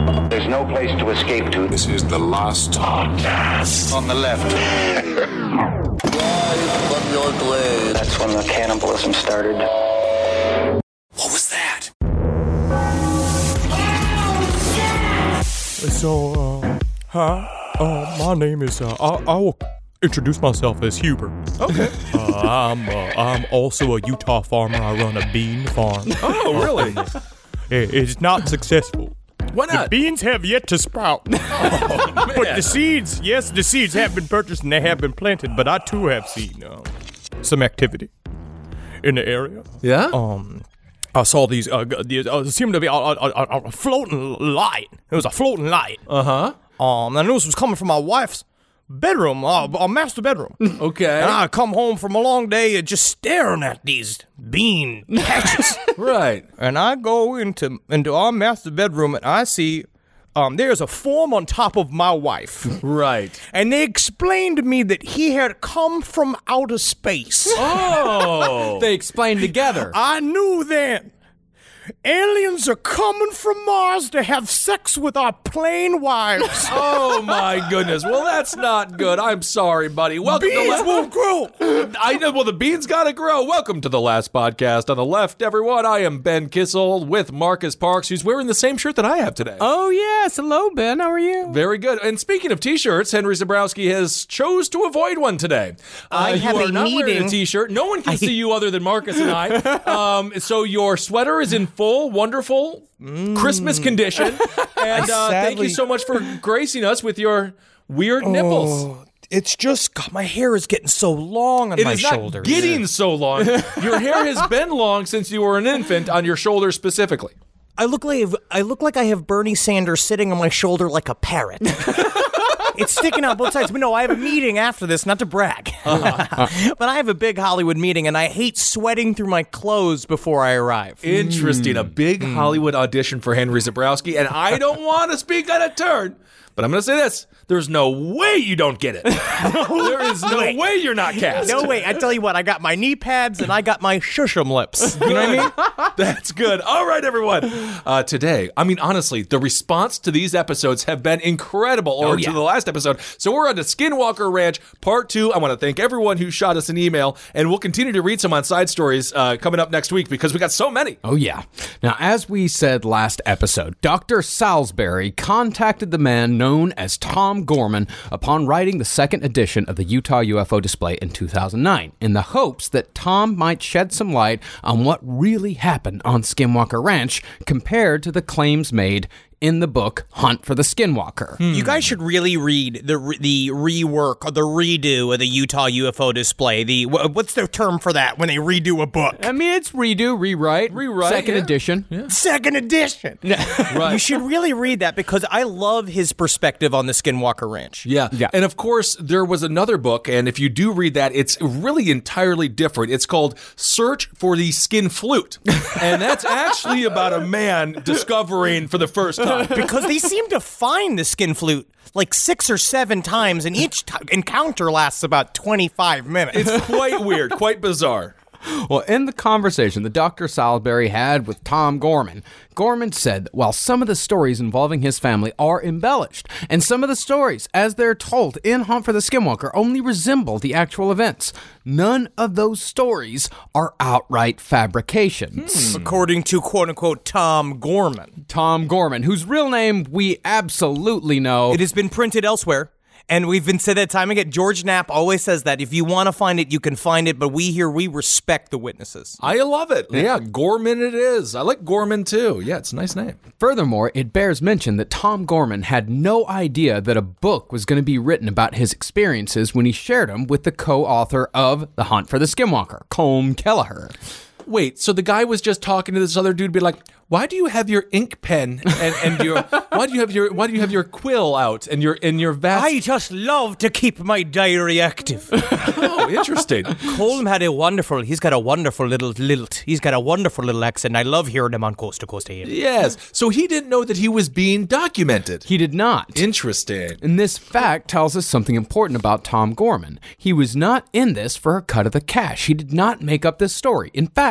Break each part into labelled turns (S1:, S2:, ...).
S1: There's no place to escape to.
S2: This is the last podcast.
S1: On the left. That's when the cannibalism started.
S2: What was that?
S3: So, my name is, I will introduce myself as Hubert.
S4: Okay.
S3: I'm also a Utah farmer. I run a bean farm.
S4: Oh, really?
S3: It's not successful.
S4: Why not?
S3: The beans have yet to sprout. But the seeds, yes, the seeds have been purchased and they have been planted, but I too have seen some activity in the area.
S4: Yeah?
S3: I saw these seemed to be a floating light. It was a floating light.
S4: Uh-huh.
S3: And I knew this was coming from my wife's bedroom, a master bedroom.
S4: Okay.
S3: And I come home from a long day just staring at these bean patches.
S4: Right.
S3: And I go into our master bedroom and I see there's a form on top of my wife.
S4: Right.
S3: And they explained to me that he had come from outer space.
S4: Oh.
S5: They explained together.
S3: I knew then. Aliens are coming from Mars to have sex with our plain wives.
S4: Oh, my goodness. Well, that's not good. I'm sorry, buddy. Welcome
S3: Beans
S4: to
S3: won't grow.
S4: I know. Well, the beans gotta grow. Welcome to the last podcast on the left, everyone. I am Ben Kissel with Marcus Parks, who's wearing the same shirt that I have today.
S5: Oh, yes. Hello, Ben. How are you?
S4: Very good. And speaking of t-shirts, Henry Zabrowski has chose to avoid one today.
S3: I have
S4: you are
S3: a
S4: not wearing
S3: meeting.
S4: a t-shirt. No one can see you other than Marcus and I. So your sweater is in full, wonderful Christmas condition. And thank you so much for gracing us with your weird nipples.
S3: It's just, God, my hair is getting so long on
S4: It
S3: my
S4: is not
S3: shoulders.
S4: getting so long. Your hair has been long since you were an infant on your shoulders specifically.
S3: I look like I have Bernie Sanders sitting on my shoulder like a parrot. It's sticking out both sides. But no, I have a meeting after this, not to brag. But I have a big Hollywood meeting, and I hate sweating through my clothes before I arrive.
S4: Interesting. A big Hollywood audition for Henry Zabrowski, and I don't want to speak out of turn, but I'm going to say this. There's no way you don't get it. There is no way you're not cast.
S3: No way. I tell you what, I got my knee pads, and I got my shushum lips. You know what I mean?
S4: That's good. All right, everyone. Today, I mean, honestly, the response to these episodes have been incredible, or to the last episode. So we're on to Skinwalker Ranch Part 2. I want to thank everyone who shot us an email, and we'll continue to read some on Side Stories coming up next week because we got so many.
S5: Oh, yeah. Now, as we said last episode, Dr. Salisbury contacted the man known as Tom Gorman upon writing the second edition of the Utah UFO display in 2009 in the hopes that Tom might shed some light on what really happened on Skinwalker Ranch compared to the claims made in the book Hunt for the Skinwalker.
S3: You guys should really read the rework or the redo of the Utah UFO display. What's the term for that when they redo a book?
S5: I mean, it's redo, rewrite, second edition.
S3: Yeah. Second edition.
S4: Right.
S3: You should really read that because I love his perspective on the Skinwalker Ranch.
S4: Yeah. And of course, there was another book, and if you do read that, it's really entirely different. It's called Search for the Skin Flute. And that's actually about a man discovering for the first time.
S3: Because they seem to find the skin flute like 6 or 7 times, and each encounter lasts about 25 minutes.
S4: It's quite weird, quite bizarre.
S5: Well, in the conversation that Dr. Salisbury had with Tom Gorman, Gorman said that while some of the stories involving his family are embellished, and some of the stories, as they're told in Hunt for the Skinwalker, only resemble the actual events, none of those stories are outright fabrications.
S3: According to, quote-unquote, Tom Gorman.
S5: Tom Gorman, whose real name we absolutely know.
S3: It has been printed elsewhere. And we've been said that time again. George Knapp always says that if you want to find it, you can find it. But we respect the witnesses.
S4: I love it. Yeah, Gorman it is. I like Gorman too. Yeah, it's a nice name.
S5: Furthermore, it bears mention that Tom Gorman had no idea that a book was going to be written about his experiences when he shared them with the co-author of The Hunt for the Skinwalker, Colm Kelleher.
S4: Wait, so the guy was just talking to this other dude, be like, why do you have your ink pen and your why do you have your quill out and your vast?
S3: I just love to keep my diary active.
S4: Oh, interesting.
S3: Colm had he's got a wonderful little lilt. He's got a wonderful little accent. I love hearing him on Coast to Coast AM.
S4: Yes. So he didn't know that he was being documented.
S5: He did not.
S4: Interesting.
S5: And this fact tells us something important about Tom Gorman. He was not in this for a cut of the cash. He did not make up this story. In fact,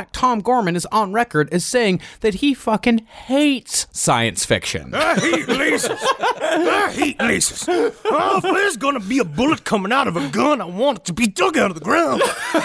S5: fact, Tom Gorman is on record as saying that he fucking hates science fiction.
S3: I hate lasers. I hate lasers. Oh, if there's gonna be a bullet coming out of a gun, I want it to be dug out of the ground.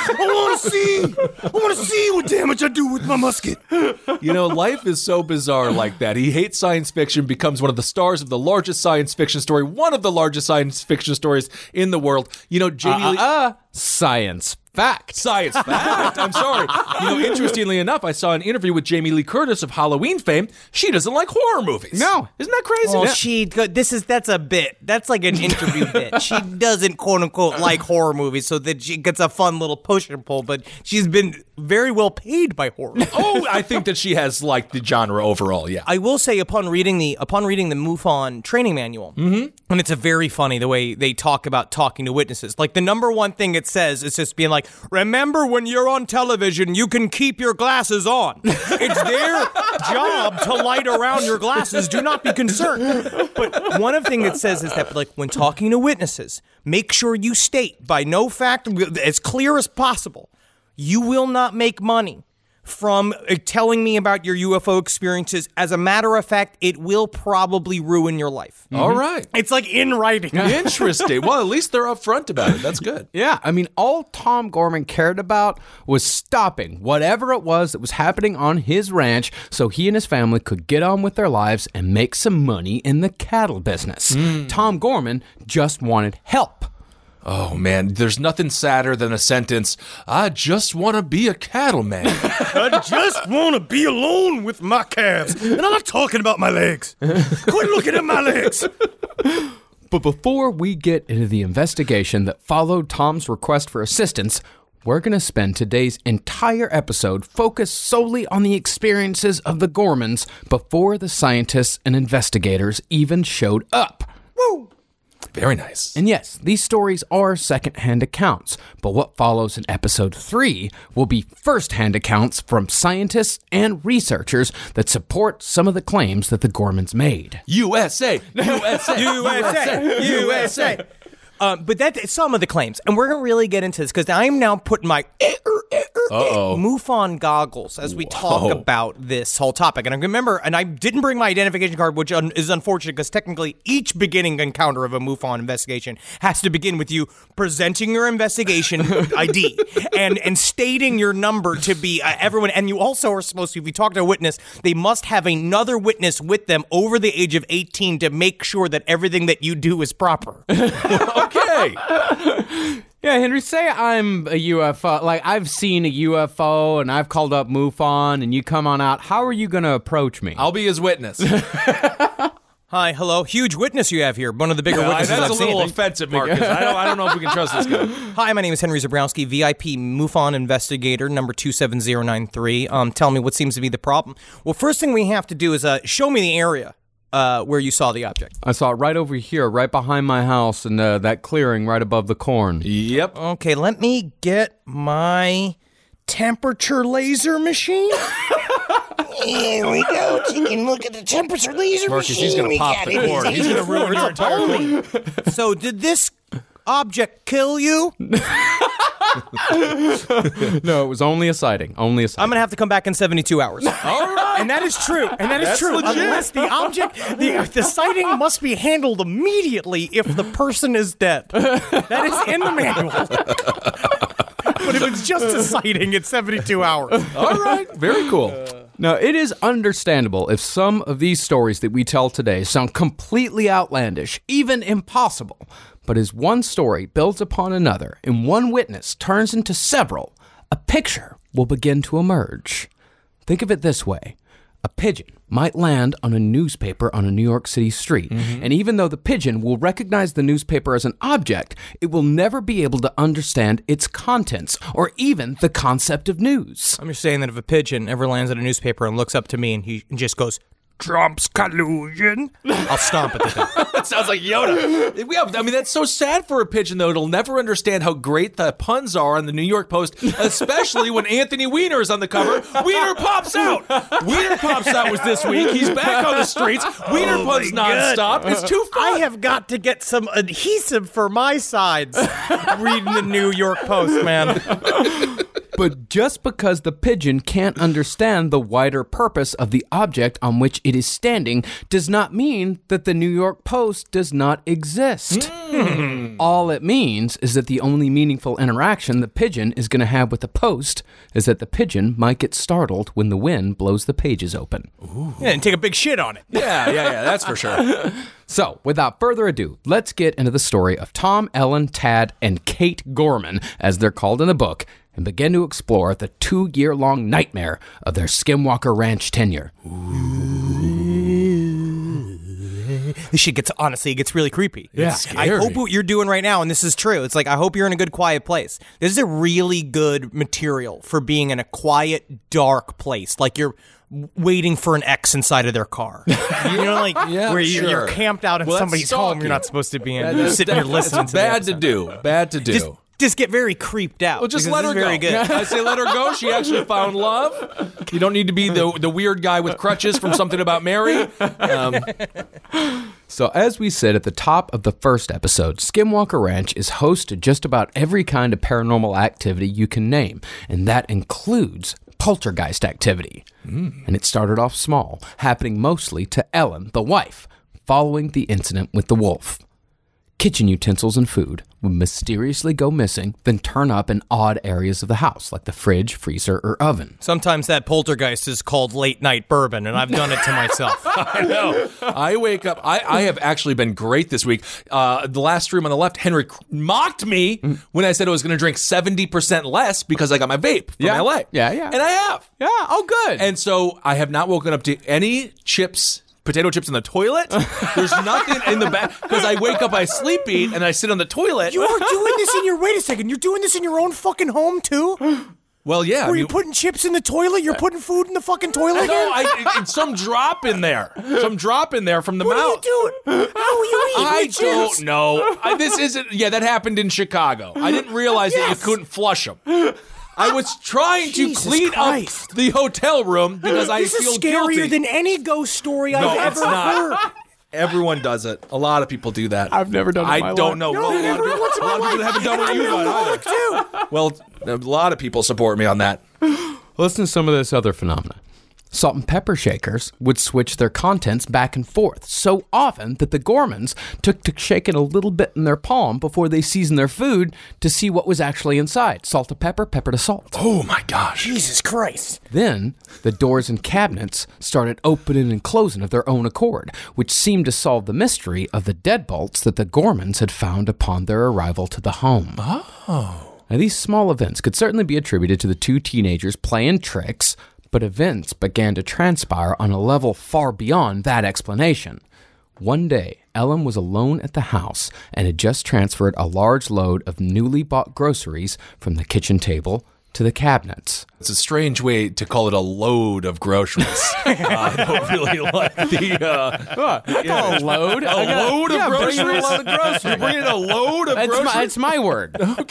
S3: I want to see what damage I do with my musket.
S4: You know, life is so bizarre like that. He hates science fiction, becomes one of the stars of the largest science fiction story, one of the largest science fiction stories in the world. You know, Jamie Lee...
S5: Science fact.
S4: Science fact. I'm sorry. You know, interestingly enough, I saw an interview with Jamie Lee Curtis of Halloween fame. She doesn't like horror movies.
S5: No.
S4: Isn't that crazy?
S3: Well, that's a bit. That's like an interview bit. She doesn't, quote unquote, like horror movies, so that she gets a fun little push and pull, but she's been very well paid by horror.
S4: Oh, I think that she has liked the genre overall, yeah.
S3: I will say, upon reading the MUFON training manual, and it's a very funny the way they talk about talking to witnesses. Like, the number one thing it says is just being like, remember when you're on television, you can keep your glasses on. It's their job to light around your glasses. Do not be concerned. But one of the things it says is that, like, when talking to witnesses, make sure you state by no fact, as clear as possible, you will not make money from telling me about your UFO experiences. As a matter of fact, it will probably ruin your life.
S4: All right.
S3: It's like in writing.
S4: Interesting. Well, at least they're upfront about it. That's good.
S5: Yeah, I mean, all Tom Gorman cared about was stopping whatever it was that was happening on his ranch so he and his family could get on with their lives and make some money in the cattle business. Tom Gorman just wanted help.
S4: Oh, man, there's nothing sadder than a sentence, I just want to be a cattleman.
S3: I just want to be alone with my calves. And I'm not talking about my legs. Quit looking at my legs.
S5: But before we get into the investigation that followed Tom's request for assistance, we're going to spend today's entire episode focused solely on the experiences of the Gormans before the scientists and investigators even showed up.
S3: Woo!
S4: Very nice.
S5: And yes, these stories are second-hand accounts, but what follows in episode 3 will be first-hand accounts from scientists and researchers that support some of the claims that the Gormans made.
S4: USA! USA!
S3: USA! USA! But that's some of the claims, and we're going to really get into this because I am now putting my MUFON goggles as we talk about this whole topic. And I remember, and I didn't bring my identification card, which is unfortunate because technically each beginning encounter of a MUFON investigation has to begin with you presenting your investigation ID and stating your number to be everyone. And you also are supposed to, if you talk to a witness, they must have another witness with them over the age of 18 to make sure that everything that you do is proper.
S4: Okay.
S5: Yeah, Henry, say I'm a UFO. Like, I've seen a UFO and I've called up MUFON and you come on out. How are you going to approach me?
S4: I'll be his witness.
S3: Hi, hello. Huge witness you have here. One of the bigger witnesses I've seen.
S4: That's a little offensive, Marcus. I don't know if we can trust this guy.
S3: Hi, my name is Henry Zabrowski, VIP MUFON investigator, number 27093. Tell me what seems to be the problem. Well, first thing we have to do is show me the area where you saw the object.
S5: I saw it right over here, right behind my house, and that clearing right above the corn.
S4: Yep.
S3: Okay, let me get my temperature laser machine. Here we go. Take a look at the temperature laser
S4: Marcus,
S3: machine.
S4: he's going to pop the corn. He's going to ruin your entire thing.
S3: So, did this object kill you?
S5: No, it was only a sighting. Only a sighting.
S3: I'm going to have to come back in 72 hours.
S4: All right.
S3: And that is true. And that is
S4: That's
S3: true.
S4: legit.
S3: Unless the object, the sighting must be handled immediately if the person is dead. That is in the manual. But if it's just a sighting, it's 72 hours.
S4: All right. Very cool.
S5: Now, it is understandable if some of these stories that we tell today sound completely outlandish, even impossible. But as one story builds upon another and one witness turns into several, a picture will begin to emerge. Think of it this way. A pigeon might land on a newspaper on a New York City street, and even though the pigeon will recognize the newspaper as an object, it will never be able to understand its contents or even the concept of news.
S3: I'm just saying that if a pigeon ever lands on a newspaper and looks up to me and he just goes, Trump's collusion, I'll stomp at the thing.
S4: That sounds like Yoda. Yeah, I mean, that's so sad for a pigeon, though. It'll never understand how great the puns are on the New York Post, especially when Anthony Weiner is on the cover. Weiner pops out. Weiner pops out was this week. He's back on the streets. Weiner puns nonstop. It's too fun.
S3: I have got to get some adhesive for my sides reading the New York Post, man.
S5: But just because the pigeon can't understand the wider purpose of the object on which it is standing does not mean that the New York Post does not exist. All it means is that the only meaningful interaction the pigeon is going to have with the Post is that the pigeon might get startled when the wind blows the pages open.
S3: Yeah, and take a big shit on it.
S4: Yeah, that's for sure.
S5: So, without further ado, let's get into the story of Tom, Ellen, Tad, and Kate Gorman, as they're called in the book, and begin to explore the 2-year-long nightmare of their Skinwalker Ranch tenure.
S3: This shit gets, honestly, it gets really creepy.
S5: Yeah.
S3: It's scary. I hope what you're doing right now, and this is true, it's like, I hope you're in a good, quiet place. This is a really good material for being in a quiet, dark place. Like you're waiting for an X inside of their car. You know, like where you're camped out in somebody's home you're not supposed to be in. You're sitting here listening to
S4: bad to do. Bad to do.
S3: Just get very creeped out.
S4: Well, just let her go.
S3: Very good.
S4: I say let her go. She actually found love. You don't need to be the weird guy with crutches from Something About Mary.
S5: So as we said at the top of the first episode, Skinwalker Ranch is host to just about every kind of paranormal activity you can name, and that includes poltergeist activity. And it started off small, happening mostly to Ellen, the wife, following the incident with the wolf. Kitchen utensils and food would mysteriously go missing, then turn up in odd areas of the house, like the fridge, freezer, or oven.
S3: Sometimes that poltergeist is called late night bourbon, and I've done it to myself.
S4: I know. I wake up. I have actually been great this week. The last stream on the left, Henry mocked me when I said I was going to drink 70% less because I got my vape from LA.
S5: Yeah.
S4: And I have.
S5: Yeah, oh good.
S4: And so I have not woken up to any potato chips in the toilet. There's nothing in the back because I wake up, I sleep eat, and I sit on the toilet.
S3: You are doing this in your, wait a second, you're doing this in your own fucking home too?
S4: Well, yeah.
S3: Were you putting chips in the toilet? You're putting food in the fucking toilet?
S4: No, it's some drop in there. Some drop in there from the mouth.
S3: What are you doing? How are you eating
S4: I
S3: the chips?
S4: don't know. This isn't, that happened in Chicago. I didn't realize that you couldn't flush them. I was trying to clean up the hotel room because I feel guilty.
S3: This is scarier than any ghost story I've ever heard.
S4: Everyone does it. A lot of people do that.
S5: I've never done it in my
S4: I don't
S5: life.
S4: know.
S3: No,
S4: Well, a lot of people haven't done what you've done either. Well, a lot of people support me on that.
S5: Listen to some of this other phenomena. Salt and pepper shakers would switch their contents back and forth so often that the Gormans took to shaking a little bit in their palm before they seasoned their food to see what was actually inside. Salt to pepper, pepper to salt.
S4: Oh my gosh.
S3: Jesus Christ.
S5: Then, the doors and cabinets started opening and closing of their own accord, which seemed to solve the mystery of the deadbolts that the Gormans had found upon their arrival to the home.
S4: Oh.
S5: Now, these small events could certainly be attributed to the two teenagers playing tricks, but events began to transpire on a level far beyond that explanation. One day, Ellen was alone at the house and had just transferred a large load of newly bought groceries from the kitchen table to the cabinets.
S4: It's a strange way to call it a load of groceries. I don't really like the...
S5: A load?
S4: A load of groceries?
S5: Bring in a load of groceries.
S4: Bring in a load of groceries?
S5: It's my word.
S4: Okay.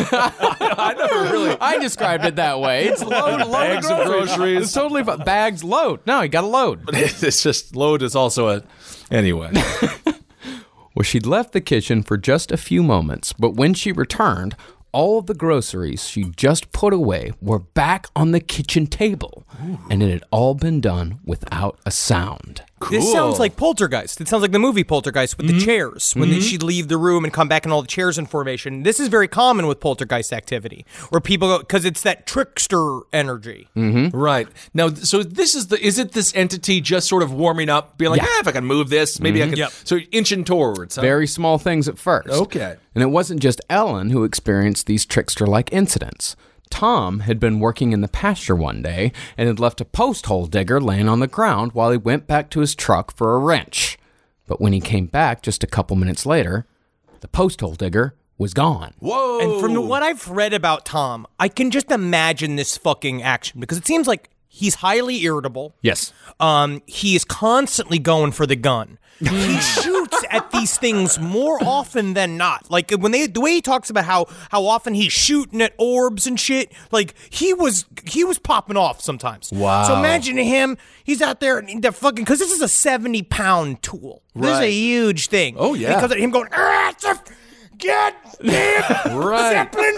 S4: I never really...
S5: I described it that way. It's load
S4: Bags of groceries.
S5: It's totally bags load. No, you got a load.
S4: It's just load is also a... Anyway.
S5: Well, she'd left the kitchen for just a few moments, but when she returned, all of the groceries she just put away were back on the kitchen table, and it had all been done without a sound.
S4: Cool.
S3: This sounds like Poltergeist. It sounds like the movie Poltergeist with the chairs. When she'd leave the room and come back and all the chairs in formation. This is very common with Poltergeist activity, where people go, because it's that trickster energy.
S4: Right. Now, so this is is it this entity just sort of warming up, being like, if I can move this, maybe I can.
S3: Yep.
S4: So inching towards. Huh?
S5: Very small things at first.
S4: Okay.
S5: And it wasn't just Ellen who experienced these trickster-like incidents. Tom had been working in the pasture one day and had left a post hole digger laying on the ground while he went back to his truck for a wrench. But when he came back just a couple minutes later, the post hole digger was gone.
S4: Whoa.
S3: And from what I've read about Tom, I can just imagine this fucking action, because it seems like he's highly irritable.
S5: Yes.
S3: He is constantly going for the gun. He shoots at these things more often than not. Like when the way he talks about how often he's shooting at orbs and shit, like he was popping off sometimes.
S4: Wow.
S3: So imagine him, he's out there and they're fucking, because this is a 70-pound tool. This is a huge thing.
S4: Oh, yeah.
S3: Because of him going, get
S4: Right.
S3: Zeppelins.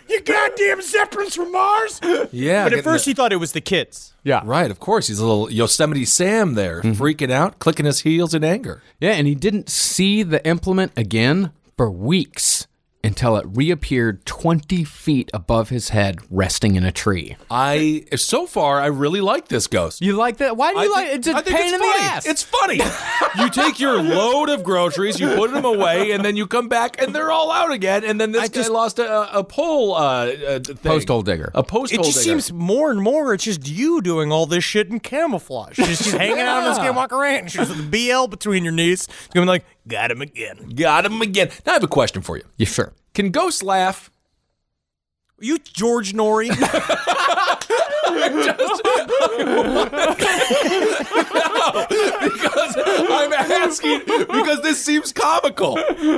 S3: You goddamn Zeppelins from Mars!
S4: Yeah.
S3: But at first he thought it was the kids.
S5: Yeah.
S4: Right, of course. He's a little Yosemite Sam there, freaking out, clicking his heels in anger.
S5: Yeah, and he didn't see the implement again for weeks until it reappeared 20 feet above his head, resting in a tree.
S4: So far, I really like this ghost.
S5: You like that? Why do you like it? It's a
S4: I think
S5: pain
S4: it's
S5: in
S4: funny.
S5: the ass.
S4: It's funny. You take your load of groceries, you put them away, and then you come back, and they're all out again. And then this guy lost a pole thing.
S5: Post hole digger.
S4: A post
S3: It
S4: hole
S3: just
S4: digger.
S3: seems more and more it's just you doing all this shit in camouflage. Just hanging out on the Skinwalker Ranch. Just with the BL between your knees. Going like, got him again.
S4: Got him again. Now I have a question for you.
S5: Yeah, sure.
S4: Can ghosts laugh?
S3: You George Norrie.
S4: Because I'm asking because this seems comical.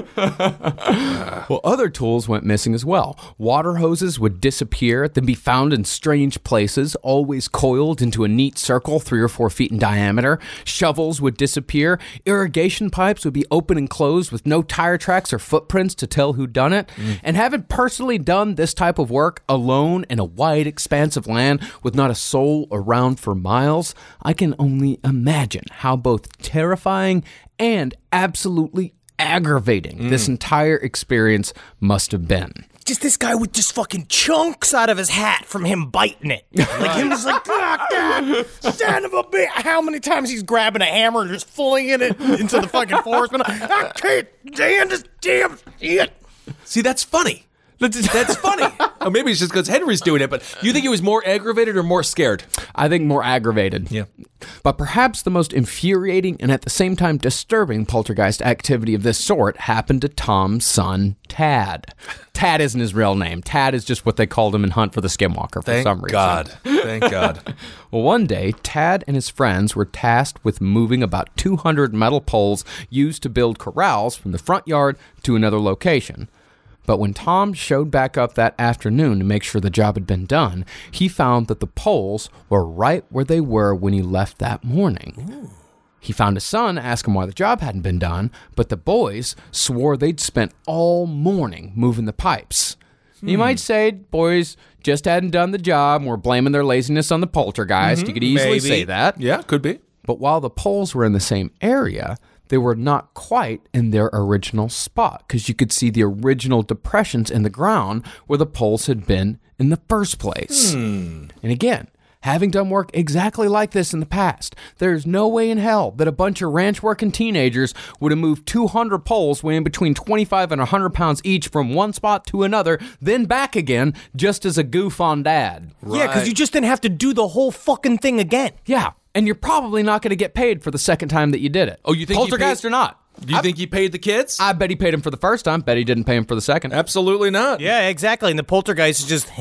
S5: Well, other tools went missing as well. Water hoses would disappear, then be found in strange places, always coiled into a neat circle 3 or 4 feet in diameter. Shovels would disappear. Irrigation pipes would be open and closed with no tire tracks or footprints to tell who done it. And having personally done this type of work alone in a wide expanse of land with not a soul around for miles, I can only imagine how both terrifying and absolutely aggravating this entire experience must have been.
S3: Just this guy with just fucking chunks out of his hat from him biting it. Like him just like, God, son of a bitch. How many times he's grabbing a hammer and just flinging it into the fucking forest. I can't stand this damn shit.
S4: See, that's funny. That's funny. Oh, maybe it's just because Henry's doing it, but you think he was more aggravated or more scared?
S5: I think more aggravated.
S4: Yeah.
S5: But perhaps the most infuriating and at the same time disturbing poltergeist activity of this sort happened to Tom's son, Tad. Tad isn't his real name. Tad is just what they called him in Hunt for the Skinwalker for some reason.
S4: Thank God.
S5: Well, one day, Tad and his friends were tasked with moving about 200 metal poles used to build corrals from the front yard to another location. But when Tom showed back up that afternoon to make sure the job had been done, he found that the poles were right where they were when he left that morning. Ooh. He found his son, asked him why the job hadn't been done, but the boys swore they'd spent all morning moving the pipes. You might say boys just hadn't done the job and were blaming their laziness on the poltergeist. You could easily say that.
S4: Yeah, could be.
S5: But while the poles were in the same area, they were not quite in their original spot because you could see the original depressions in the ground where the poles had been in the first place. And again, having done work exactly like this in the past, there's no way in hell that a bunch of ranch-working teenagers would have moved 200 poles weighing between 25 and 100 pounds each from one spot to another, then back again, just as a goof on Dad.
S3: Yeah, because you just didn't have to do the whole fucking thing again.
S5: Yeah, and you're probably not going to get paid for the second time that you did it.
S4: Oh, you think
S5: poltergeist or not?
S4: Do you think he paid the kids?
S5: I bet he paid him for the first time. Bet he didn't pay him for the second.
S4: Absolutely not.
S3: Yeah, exactly. And the poltergeist is just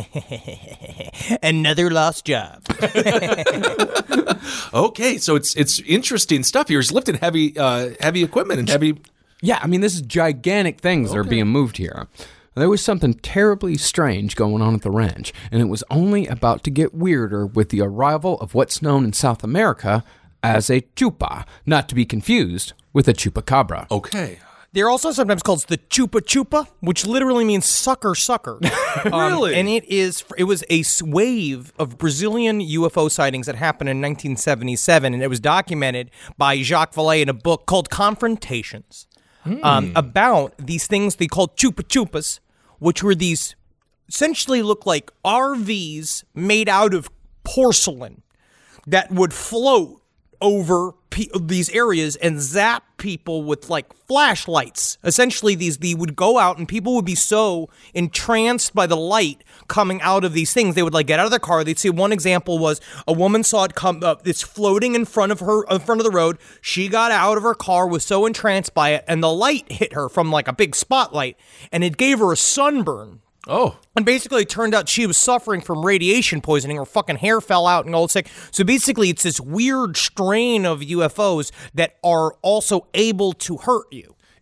S3: another lost job.
S4: Okay, so it's interesting stuff here. He's lifting heavy equipment and heavy.
S5: Yeah, I mean, this is gigantic things that are being moved here. There was something terribly strange going on at the ranch, and it was only about to get weirder with the arrival of what's known in South America as a chupa, not to be confused with a chupacabra.
S4: Okay.
S3: They're also sometimes called the chupa chupa, which literally means sucker.
S4: Really?
S3: And it was a wave of Brazilian UFO sightings that happened in 1977, and it was documented by Jacques Vallée in a book called Confrontations about these things they called chupa chupas, which were these essentially look like RVs made out of porcelain that would float over these areas and zap people with like flashlights. Essentially, they would go out and people would be so entranced by the light coming out of these things, they would like get out of their car. They'd see one example was a woman saw it come up. It's floating in front of the road. She got out of her car, was so entranced by it, and the light hit her from like a big spotlight, and it gave her a sunburn.
S4: Oh.
S3: And basically, it turned out she was suffering from radiation poisoning. Her fucking hair fell out and all sick. So basically, it's this weird strain of UFOs that are also able to hurt you.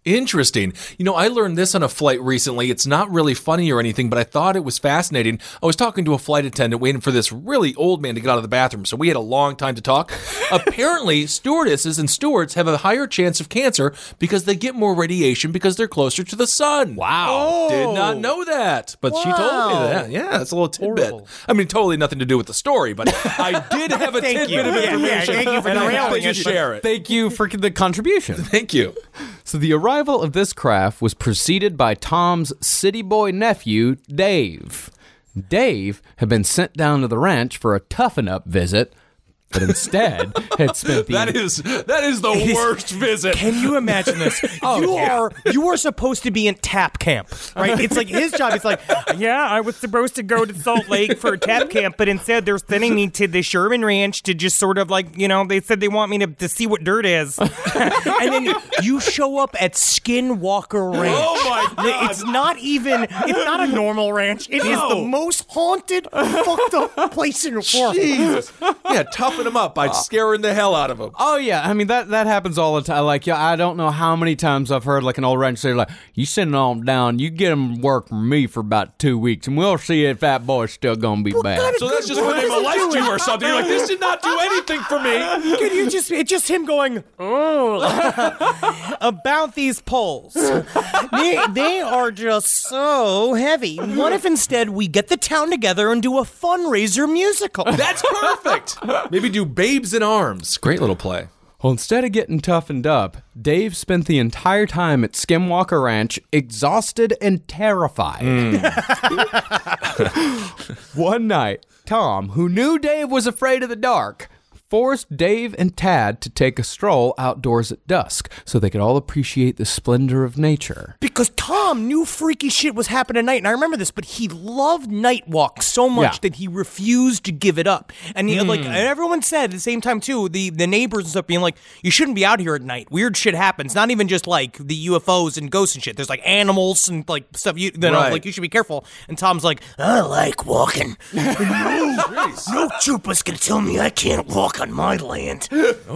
S4: Interesting. I learned this on a flight recently. It's not really funny or anything, but I thought it was fascinating. I was talking to a flight attendant waiting for this really old man to get out of the bathroom, so we had a long time to talk. Apparently, stewardesses and stewards have a higher chance of cancer because they get more radiation because they're closer to the sun.
S5: Wow.
S4: Did not know that, but she told me that. Yeah, it's a little tidbit.
S3: Horrible.
S4: I mean, totally nothing to do with the story, but I did have a
S3: Thank
S4: tidbit
S3: you.
S4: of
S3: Yeah,
S4: information.
S3: thank you for
S4: and I have
S3: derailing
S4: to
S3: it, but
S4: share it.
S5: Thank you for the contribution.
S4: Thank you.
S5: So the arrival of this craft was preceded by Tom's city boy nephew, Dave. Dave had been sent down to the ranch for a toughen-up visit, but instead had spent the...
S4: That is the worst visit.
S3: Can you imagine this? You are supposed to be in tap camp, right? It's like his job. It's like, yeah, I was supposed to go to Salt Lake for tap camp, but instead they're sending me to the Sherman Ranch to just sort of like, they said they want me to see what dirt is. And then you show up at Skinwalker Ranch.
S4: Oh my God.
S3: It's not a normal ranch. It is the most haunted, fucked up place in the world.
S4: Jesus. Yeah, toughen them up by scaring the hell out of them.
S5: Oh, yeah. I mean, that happens all the time. Like, I don't know how many times I've heard, like, an old rancher say, like, you send them on down, you get them work for me for about 2 weeks, and we'll see if that boy's still going to be bad.
S4: So that's just when they molest you or something. You're like, this did not do anything for me.
S3: It's just him going, about these poles. They are just so heavy. What if instead we get the town together and do a fundraiser musical?
S4: That's perfect. Maybe do Babes in Arms. Great little play.
S5: Well, instead of getting toughened up, Dave spent the entire time at Skinwalker Ranch exhausted and terrified. One night, Tom, who knew Dave was afraid of the dark, forced Dave and Tad to take a stroll outdoors at dusk so they could all appreciate the splendor of nature.
S3: Because Tom knew freaky shit was happening at night, and I remember this, but he loved night walks so much that he refused to give it up. And and everyone said at the same time too, the neighbors and stuff being like, you shouldn't be out here at night. Weird shit happens. Not even just like the UFOs and ghosts and shit. There's like animals and like stuff like you should be careful. And Tom's like, I like walking. No trooper's gonna tell me I can't walk on my land.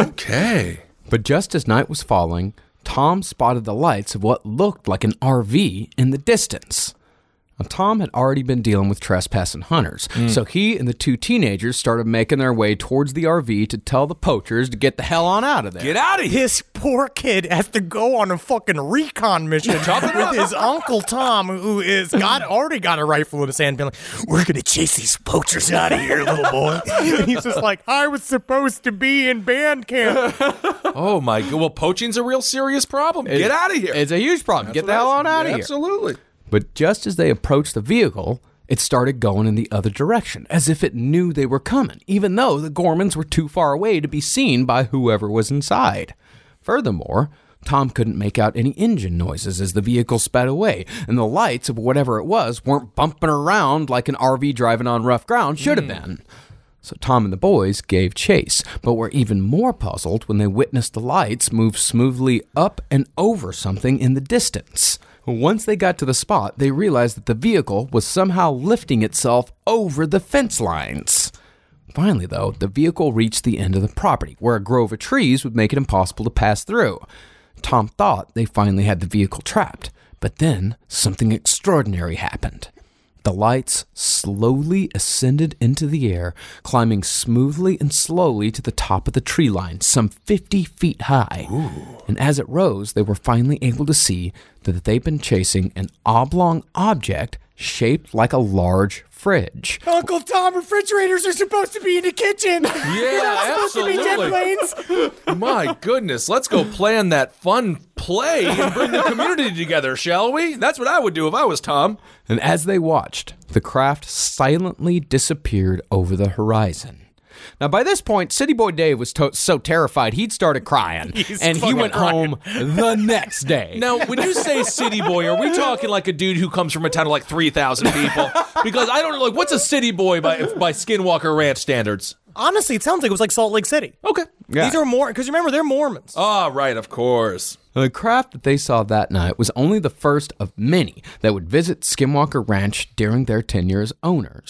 S4: Okay.
S5: But just as night was falling, Tom spotted the lights of what looked like an RV in the distance. Now, Tom had already been dealing with trespassing hunters, so he and the two teenagers started making their way towards the RV to tell the poachers to get the hell on out of there.
S4: Get out of here.
S3: His poor kid has to go on a fucking recon mission with his Uncle Tom, who already got a rifle in his hand, being like, we're going to chase these poachers out of here, little boy. And he's just like, I was supposed to be in band camp.
S4: Oh my God. Well, poaching's a real serious problem. Get out of here.
S5: It's a huge problem. Get the hell on out of here.
S4: Absolutely.
S5: But just as they approached the vehicle, it started going in the other direction, as if it knew they were coming, even though the Gormans were too far away to be seen by whoever was inside. Furthermore, Tom couldn't make out any engine noises as the vehicle sped away, and the lights of whatever it was weren't bumping around like an RV driving on rough ground should have been. So Tom and the boys gave chase, but were even more puzzled when they witnessed the lights move smoothly up and over something in the distance. Once they got to the spot, they realized that the vehicle was somehow lifting itself over the fence lines. Finally, though, the vehicle reached the end of the property, where a grove of trees would make it impossible to pass through. Tom thought they finally had the vehicle trapped, but then something extraordinary happened. The lights slowly ascended into the air, climbing smoothly and slowly to the top of the tree line, some 50 feet high. Ooh. And as it rose, they were finally able to see that they'd been chasing an oblong object shaped like a large fridge.
S3: Uncle Tom, refrigerators are supposed to be in the kitchen.
S4: Yeah,
S3: absolutely. Supposed to be jet planes.
S4: My goodness, let's go plan that fun play and bring the community together, shall we? That's what I would do if I was Tom.
S5: And as they watched, the craft silently disappeared over the horizon. Now, by this point, City Boy Dave was so terrified he'd started crying, and he went home the next day.
S4: Now, when you say city boy, are we talking like a dude who comes from a town of like 3,000 people? Because I don't know, like, what's a city boy by Skinwalker Ranch standards?
S3: Honestly, it sounds like it was like Salt Lake City.
S4: Okay.
S5: Yeah.
S3: These are more, because remember, they're Mormons.
S4: Oh, right, of course.
S5: The craft that they saw that night was only the first of many that would visit Skinwalker Ranch during their tenure as owners.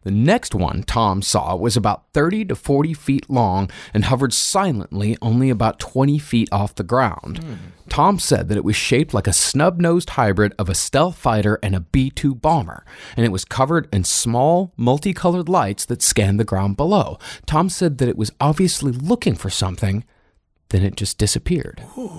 S5: The next one Tom saw was about 30 to 40 feet long and hovered silently only about 20 feet off the ground. Tom said that it was shaped like a snub-nosed hybrid of a stealth fighter and a B-2 bomber, and it was covered in small, multicolored lights that scanned the ground below. Tom said that it was obviously looking for something, then it just disappeared.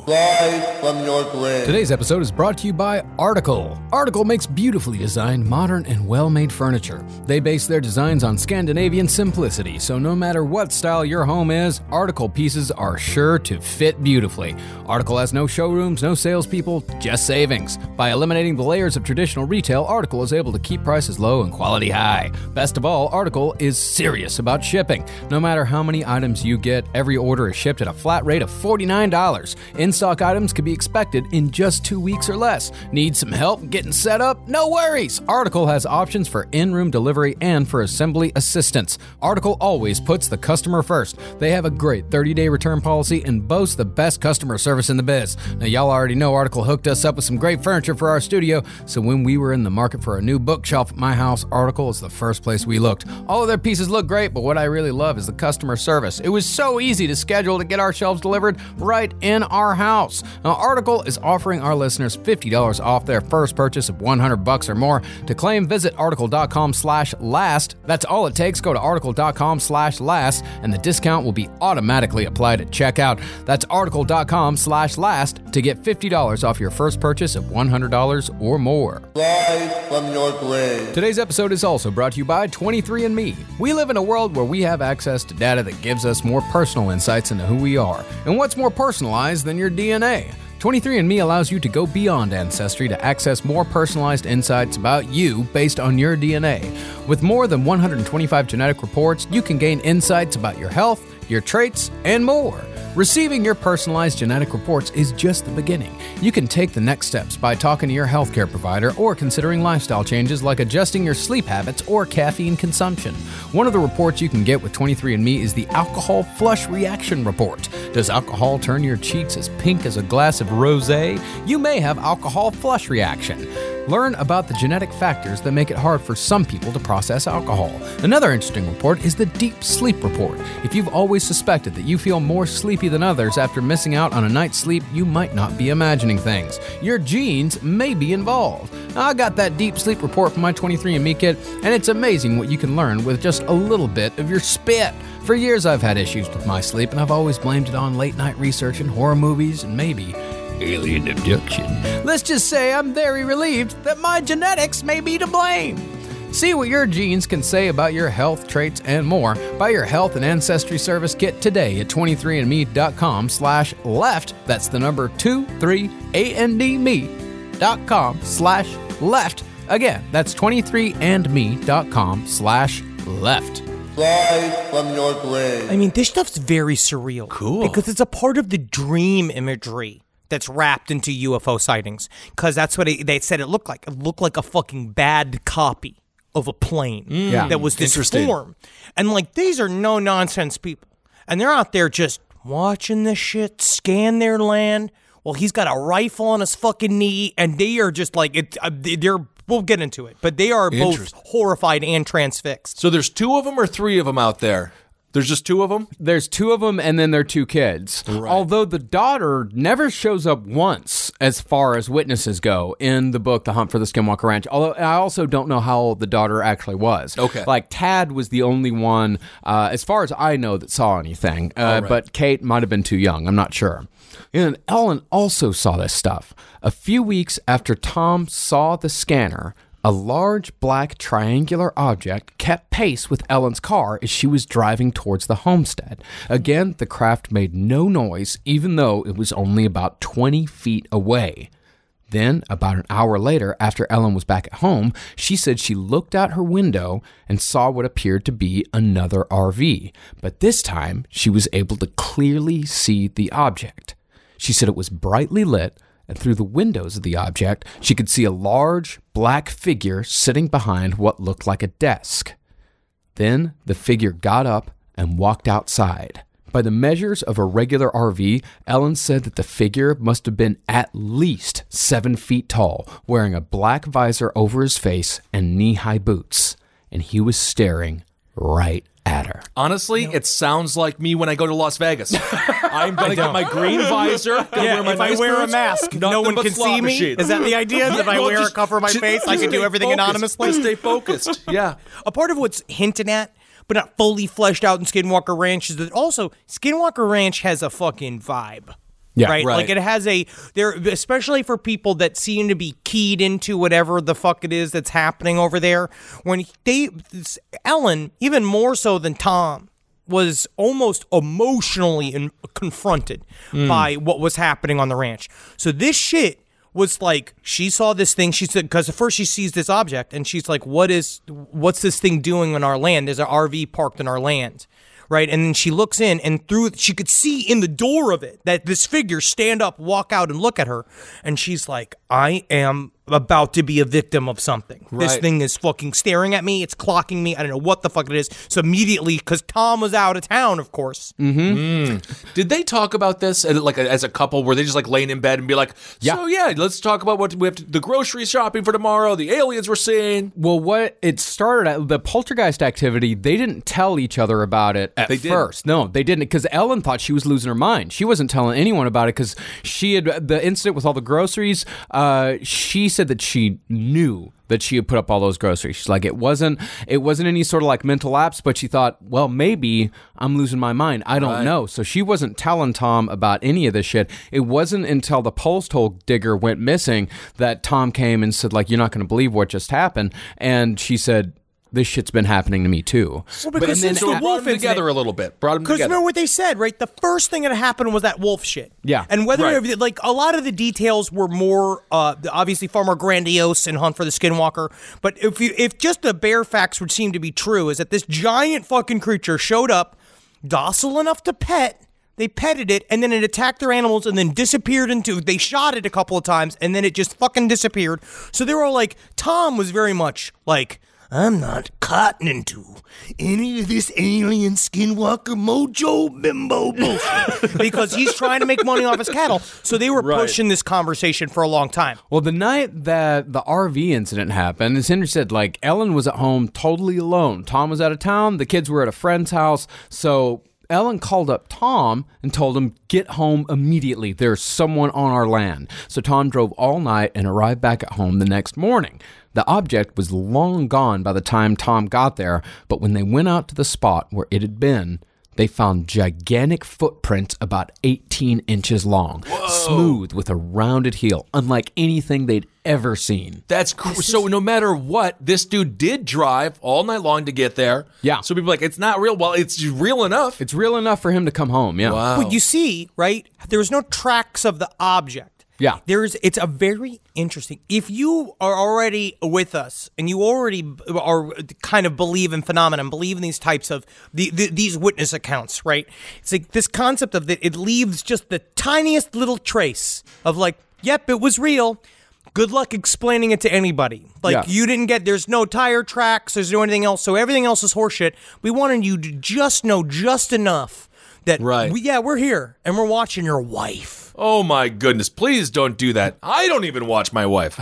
S6: Live from your grave.
S5: Today's episode is brought to you by Article. Article makes beautifully designed, modern, and well-made furniture. They base their designs on Scandinavian simplicity, so no matter what style your home is, Article pieces are sure to fit beautifully. Article has no showrooms, no salespeople, just savings. By eliminating the layers of traditional retail, Article is able to keep prices low and quality high. Best of all, Article is serious about shipping. No matter how many items you get, every order is shipped at a flat rate of $49. In-stock items can be expected in just 2 weeks or less. Need some help getting set up? No worries! Article has options for in-room delivery and for assembly assistance. Article always puts the customer first. They have a great 30-day return policy and boast the best customer service in the biz. Now, y'all already know Article hooked us up with some great furniture for our studio, so when we were in the market for a new bookshelf at my house, Article is the first place we looked. All of their pieces look great, but what I really love is the customer service. It was so easy to schedule to get our shelves delivered right in our house. Now, Article is offering our listeners $50 off their first purchase of $100 or more. To claim, visit article.com/last. That's all it takes. Go to article.com/last, and the discount will be automatically applied at checkout. That's article.com/last to get $50 off your first purchase of $100 or more.
S6: Live from your grave.
S5: Today's episode is also brought to you by 23andMe. We live in a world where we have access to data that gives us more personal insights into who we are. And what's more personalized than your DNA? 23andMe allows you to go beyond Ancestry to access more personalized insights about you based on your DNA. With more than 125 genetic reports, you can gain insights about your health, your traits, and more. Receiving your personalized genetic reports is just the beginning. You can take the next steps by talking to your healthcare provider or considering lifestyle changes like adjusting your sleep habits or caffeine consumption. One of the reports you can get with 23andMe is the Alcohol Flush Reaction Report. Does alcohol turn your cheeks as pink as a glass of rosé? You may have alcohol flush reaction. Learn about the genetic factors that make it hard for some people to process alcohol. Another interesting report is the Deep Sleep Report. If you've always suspected that you feel more sleepy than others after missing out on a night's sleep, you might not be imagining things. Your genes may be involved. I got that Deep Sleep Report from my 23andMe kit, and it's amazing what you can learn with just a little bit of your spit. For years I've had issues with my sleep, and I've always blamed it on late night research and horror movies and maybe alien abduction. Let's just say I'm very relieved that my genetics may be to blame. See what your genes can say about your health, traits, and more. Buy your health and ancestry service kit today at 23andme.com/left. That's the number 23andme.com/left. Again, that's 23andme.com/left.
S6: Live from your grave.
S3: I mean, this stuff's very surreal.
S4: Cool.
S3: Because it's a part of the dream imagery that's wrapped into UFO sightings. Because that's what they said it looked like. It looked like a fucking bad copy of a plane that was this
S4: Interesting.
S3: form. And like, these are no-nonsense people. And they're out there just watching this shit, scan their land. Well, he's got a rifle on his fucking knee, and they are just like, we'll get into it, but they are both
S4: Interesting.
S3: horrified and transfixed.
S4: So there's 2 of them or 3 of them out there? There's just 2 of them?
S5: There's 2 of them, and then their 2 kids.
S4: Right.
S5: Although the daughter never shows up once, as far as witnesses go, in the book The Hunt for the Skinwalker Ranch. Although I also don't know how old the daughter actually was.
S4: Okay.
S5: Like, Tad was the only one, as far as I know, that saw anything.
S4: right.
S5: But Kate might have been too young. I'm not sure. And Ellen also saw this stuff. A few weeks after Tom saw the scanner, a large black triangular object kept pace with Ellen's car as she was driving towards the homestead. Again, the craft made no noise, even though it was only about 20 feet away. Then, about an hour later, after Ellen was back at home, she said she looked out her window and saw what appeared to be another RV. But this time, she was able to clearly see the object. She said it was brightly lit, and through the windows of the object, she could see a large black figure sitting behind what looked like a desk. Then the figure got up and walked outside. By the measures of a regular RV, Ellen said that the figure must have been at least 7 feet tall, wearing a black visor over his face and knee-high boots. and he was staring right at her.
S4: Honestly, it sounds like me when I go to Las Vegas. I'm going to get my green visor.
S3: Yeah, if I wear a mask, no one can see me.
S4: Machines.
S3: Is that the idea? If I
S4: No,
S3: wear a
S4: just-
S3: cover my
S4: just-
S3: face, I can do everything
S4: focused.
S3: anonymously?
S4: Just stay focused. Yeah.
S3: A part of what's hinted at, but not fully fleshed out in Skinwalker Ranch, is that also Skinwalker Ranch has a fucking vibe.
S5: Yeah,
S3: right?
S4: right.
S3: Like it has especially for people that seem to be keyed into whatever the fuck it is that's happening over there. When Ellen, even more so than Tom, was almost emotionally confronted by what was happening on the ranch. So this shit was like, she saw this thing, she said, because at first she sees this object and she's like, what's this thing doing on our land? There's an RV parked in our land. Right, and then she looks in, and she could see in the door of it that this figure stand up, walk out, and look at her, and she's like, "I am about to be a victim of something. This
S4: Right.
S3: thing is fucking staring at me. It's clocking me. I don't know what the fuck it is." So immediately, because Tom was out of town, of course.
S4: Did they talk about this as a couple? Were they just like laying in bed and be like, "So yeah, let's talk about what we have the grocery shopping for tomorrow, the aliens we're seeing."
S5: Well, what it started at, the poltergeist activity, they didn't tell each other about it at
S4: They didn't.
S5: first. No, they didn't, because Ellen thought she was losing her mind. She wasn't telling anyone about it because she had the incident with all the groceries. She said that she knew that she had put up all those groceries. She's like, it wasn't any sort of like mental lapse, but she thought, well, maybe I'm losing my mind. I don't know. So she wasn't telling Tom about any of this shit. It wasn't until the post hole digger went missing that Tom came and said, like, you're not going to believe what just happened. And she said, this shit's been happening to me too.
S3: Well, because since
S4: So
S3: the
S4: it brought
S3: wolf
S4: them together
S3: incident-
S4: a little bit. Brought them
S3: Because
S4: together.
S3: remember what they said, right? The first thing that happened was that wolf shit.
S5: Yeah.
S3: And whether,
S4: Right.
S3: like, a lot of the details were more, obviously far more grandiose in Hunt for the Skinwalker. But if just the bare facts would seem to be true, is that this giant fucking creature showed up, docile enough to pet. They petted it, and then it attacked their animals, and then disappeared they shot it a couple of times, and then it just fucking disappeared. So they were all like, Tom was very much like, I'm not cotton into any of this alien Skinwalker mojo bimbo bullshit. Because he's trying to make money off his cattle. So they were pushing this conversation for a long time.
S5: Well, the night that the RV incident happened, as Henry said, like, Ellen was at home totally alone. Tom was out of town. The kids were at a friend's house. So Ellen called up Tom and told him, get home immediately. There's someone on our land. So Tom drove all night and arrived back at home the next morning. The object was long gone by the time Tom got there, but when they went out to the spot where it had been, they found gigantic footprints about 18 inches long, smooth with a rounded heel, unlike anything they'd ever seen.
S4: That's so. No matter what, this dude did drive all night long to get there.
S5: Yeah.
S4: So people are like, it's not real. Well, it's real enough.
S5: It's real enough for him to come home, yeah.
S4: Wow.
S3: But you see, right? There's no tracks of the object.
S5: Yeah.
S3: It's a very interesting. If you are already with us and you already are kind of believe in phenomenon, believe in these types of these witness accounts, right? It's like this concept of that it leaves just the tiniest little trace of like, yep, it was real. Good luck explaining it to anybody. Like,
S5: Yeah.
S3: you didn't get, there's no tire tracks, there's no anything else, so everything else is horseshit. We wanted you to just know just enough that,
S4: Right.
S3: we're here, and we're watching your wife.
S4: Oh my goodness! Please don't do that. I don't even watch my wife.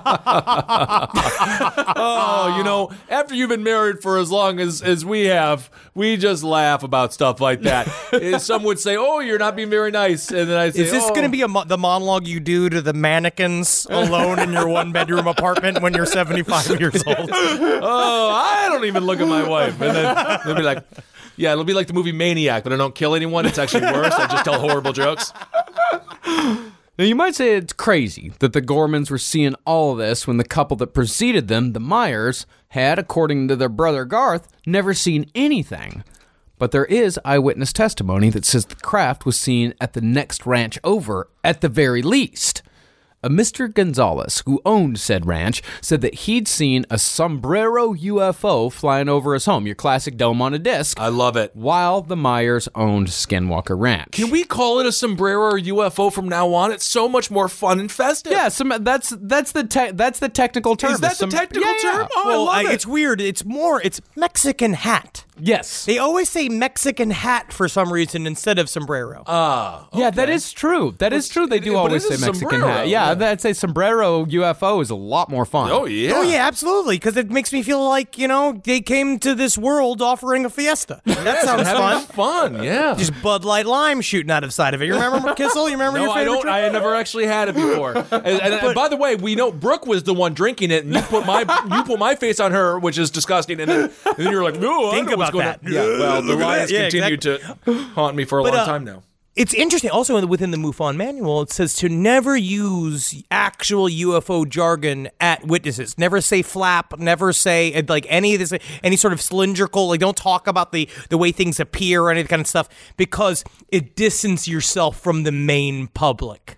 S4: Oh, after you've been married for as long as we have, we just laugh about stuff like that. Some would say, "Oh, you're not being very nice," and then I say,
S3: Is this going to be the monologue you do to the mannequins alone in your one-bedroom apartment when you're 75 years old?
S4: "Oh, I don't even look at my wife," and then they'll be like, "Yeah, it'll be like the movie Maniac, but I don't kill anyone. It's actually worse. I just tell horrible jokes."
S5: Now, you might say it's crazy that the Gormans were seeing all of this when the couple that preceded them, the Myers, had, according to their brother Garth, never seen anything. But there is eyewitness testimony that says the craft was seen at the next ranch over, at the very least. A Mr. Gonzalez, who owned said ranch, said that he'd seen a sombrero UFO flying over his home, your classic dome on a disc,
S4: I love it.
S5: while the Myers owned Skinwalker Ranch.
S4: Can we call it a sombrero or UFO from now on? It's so much more fun and festive.
S5: Yeah, that's the technical term.
S4: Is that the technical term? Oh, I love it.
S3: It's weird. It's Mexican hat.
S5: Yes.
S3: They always say Mexican hat for some reason instead of sombrero.
S5: Yeah, that is true. That is true. They do
S4: but
S5: always
S4: it
S5: say
S4: is a
S5: Mexican
S4: sombrero.
S5: hat. Yeah, Yeah, I'd say sombrero UFO is a lot more fun.
S4: Oh, yeah.
S3: Oh, yeah, absolutely, because it makes me feel like, they came to this world offering a fiesta. That sounds fun.
S4: Fun, yeah.
S3: Just Bud Light Lime shooting out of the side of it. You remember, Kissel? You remember your
S4: No, I
S3: favorite
S4: don't.
S3: drink?
S4: I had never actually had it before. And by the way, we know Brooke was the one drinking it, and you put my face on her, which is disgusting. And then you're like, no,
S3: Think
S4: I know what's
S3: about
S4: going
S3: that.
S4: on. Yeah, well, the lions
S3: Yeah,
S4: continue to haunt me for a long time now.
S3: It's interesting. Also, within the MUFON manual, it says to never use actual UFO jargon at witnesses. Never say flap. Never say like any of this, any sort of cylindrical. Like, don't talk about the way things appear or any kind of stuff, because it distances yourself from the main public.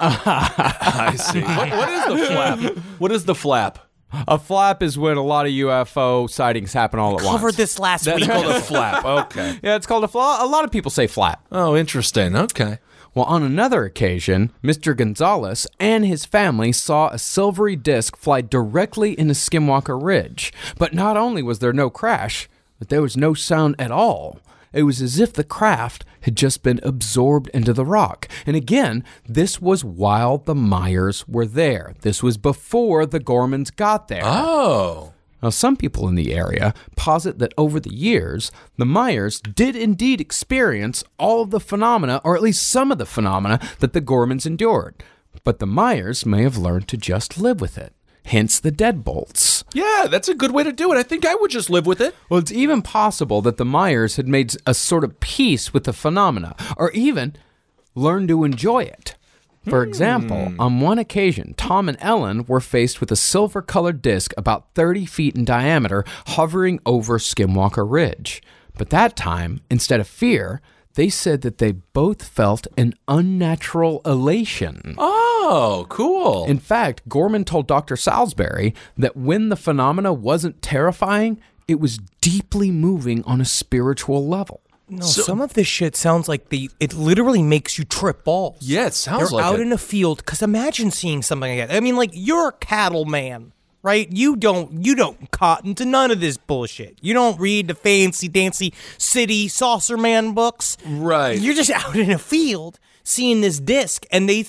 S4: I see. What is the flap? What is the flap?
S5: A flap is when a lot of UFO sightings happen all at once.
S3: Covered this last
S4: That's
S3: week.
S4: called a flap. Okay.
S5: Yeah, it's called a flap. A lot of people say flap.
S4: Oh, interesting. Okay.
S5: Well, on another occasion, Mr. Gonzalez and his family saw a silvery disc fly directly into Skinwalker Ridge. But not only was there no crash, but there was no sound at all. It was as if the craft had just been absorbed into the rock. And again, this was while the Myers were there. This was before the Gormans got there.
S4: Oh.
S5: Now, some people in the area posit that over the years, the Myers did indeed experience all of the phenomena, or at least some of the phenomena, that the Gormans endured. But the Myers may have learned to just live with it. Hence the deadbolts.
S4: Yeah, that's a good way to do it. I think I would just live with it.
S5: Well, it's even possible that the Myers had made a sort of peace with the phenomena, or even learned to enjoy it. For example, on one occasion, Tom and Ellen were faced with a silver-colored disc about 30 feet in diameter hovering over Skinwalker Ridge. But that time, instead of fear, they said that they both felt an unnatural elation.
S4: Oh, cool.
S5: In fact, Gorman told Dr. Salisbury that when the phenomena wasn't terrifying, it was deeply moving on a spiritual level.
S3: No, some of this shit sounds like it literally makes you trip balls.
S4: Yeah, it sounds
S3: They're
S4: like
S3: out
S4: it.
S3: in a field, because imagine seeing something like that. I mean, like, you're a cattle man, right? You don't cotton to none of this bullshit. You don't read the fancy dancy city saucer man books.
S4: Right.
S3: You're just out in a field seeing this disc, and they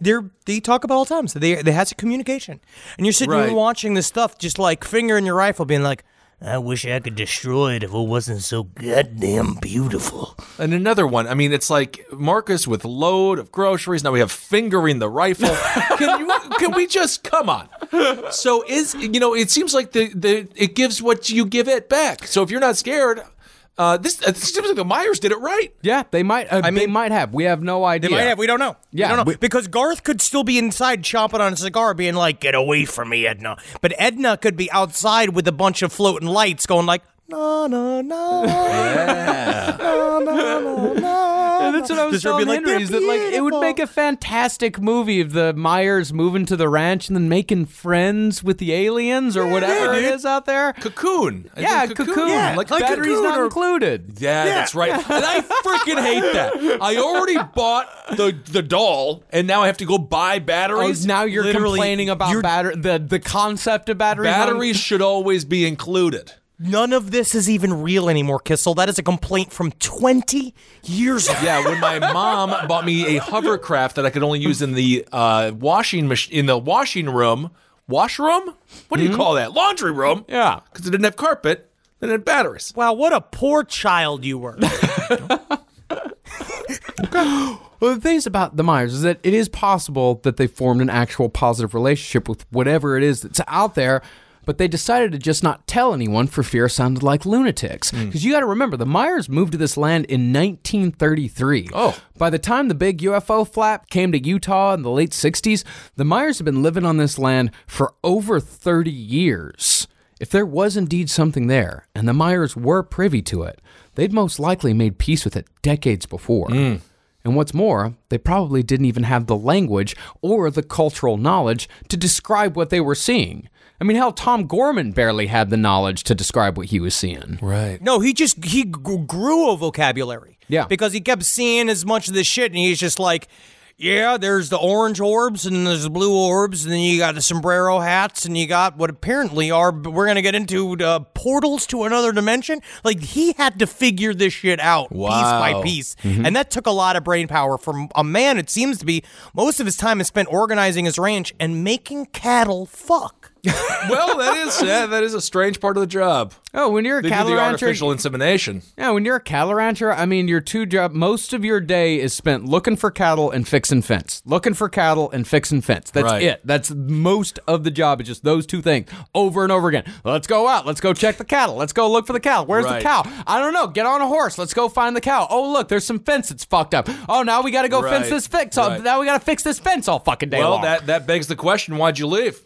S3: talk about it all the time. So they have some communication, and you're sitting
S4: Right.
S3: here watching this stuff, just like fingering your rifle, being like, I wish I could destroy it if it wasn't so goddamn beautiful.
S4: And another one, I mean, it's like Marcus with load of groceries. Now we have fingering the rifle. Can we just, come on. So it seems like it gives what you give it back. So if you're not scared, it seems like the Myers did it right.
S5: Yeah, they might. They might have. We have no idea.
S3: They might have. We don't know.
S5: Yeah,
S3: we don't know. Because Garth could still be inside chomping on a cigar, being like, "Get away from me, Edna." But Edna could be outside with a bunch of floating lights, going like, "No, no, no, yeah, no, no, no, no."
S5: And that's what I was
S3: Just her
S5: telling
S3: being like,
S5: Henry, is that like it would
S3: "They're
S5: make a fantastic movie of the Myers moving to the ranch and then making friends with the aliens or whatever it is out there.
S4: Cocoon. I
S5: Yeah,
S4: think
S5: Cocoon.
S3: Yeah,
S5: like
S3: like
S5: batteries
S3: Cocoon
S5: not
S3: or-
S5: included.
S4: Yeah, that's right. And I freaking hate that. I already bought the doll, and now I have to go buy
S5: Oh,
S4: batteries.
S5: now you're
S3: Literally,
S5: complaining about the concept of batteries.
S4: Batteries should always be included.
S3: None of this is even real anymore, Kissel. That is a complaint from 20 years ago.
S4: Yeah, when my mom bought me a hovercraft that I could only use in the washing room. Washroom? What do you call that? Laundry room.
S5: Yeah.
S4: Because it didn't have carpet. It had batteries.
S3: Wow, what a poor child you were.
S5: Well, the thing is about the Myers is that it is possible that they formed an actual positive relationship with whatever it is that's out there, but they decided to just not tell anyone for fear it sounded like lunatics. Because you got to remember, the Myers moved to this land in 1933.
S4: Oh.
S5: By the time the big UFO flap came to Utah in the late 60s, the Myers had been living on this land for over 30 years. If there was indeed something there, and the Myers were privy to it, they'd most likely made peace with it decades before. And what's more, they probably didn't even have the language or the cultural knowledge to describe what they were seeing. I mean, hell, Tom Gorman barely had the knowledge to describe what he was seeing.
S4: Right.
S3: No, he grew a vocabulary.
S5: Yeah.
S3: Because he kept seeing as much of this shit, and he's just like, yeah, there's the orange orbs and there's the blue orbs, and then you got the sombrero hats, and you got what apparently are, we're going to get into portals to another dimension. Like, he had to figure this shit out piece by piece. And that took a lot of brain power from a man, it seems to be, most of his time is spent organizing his ranch and making cattle fuck.
S4: Well, that is a strange part of the job.
S5: Oh, when you're a
S4: They do
S5: cattle
S4: the
S5: rancher,
S4: artificial insemination.
S5: yeah, when you're a cattle rancher, I mean, most of your day is spent looking for cattle and fixing fence. Looking for cattle and fixing fence. That's
S4: Right.
S5: it. That's most of the job is just those two things over and over again. Let's go out. Let's go check the cattle. Let's go look for the cow. Where's
S4: Right.
S5: the cow? I don't know. Get on a horse. Let's go find the cow. Oh, look, there's some fence that's fucked up. Oh, now we got to go
S4: Right.
S5: fence this fence.
S4: Right.
S5: Now we got to fix this fence all fucking day
S4: Well,
S5: long.
S4: that begs the question, why'd you leave?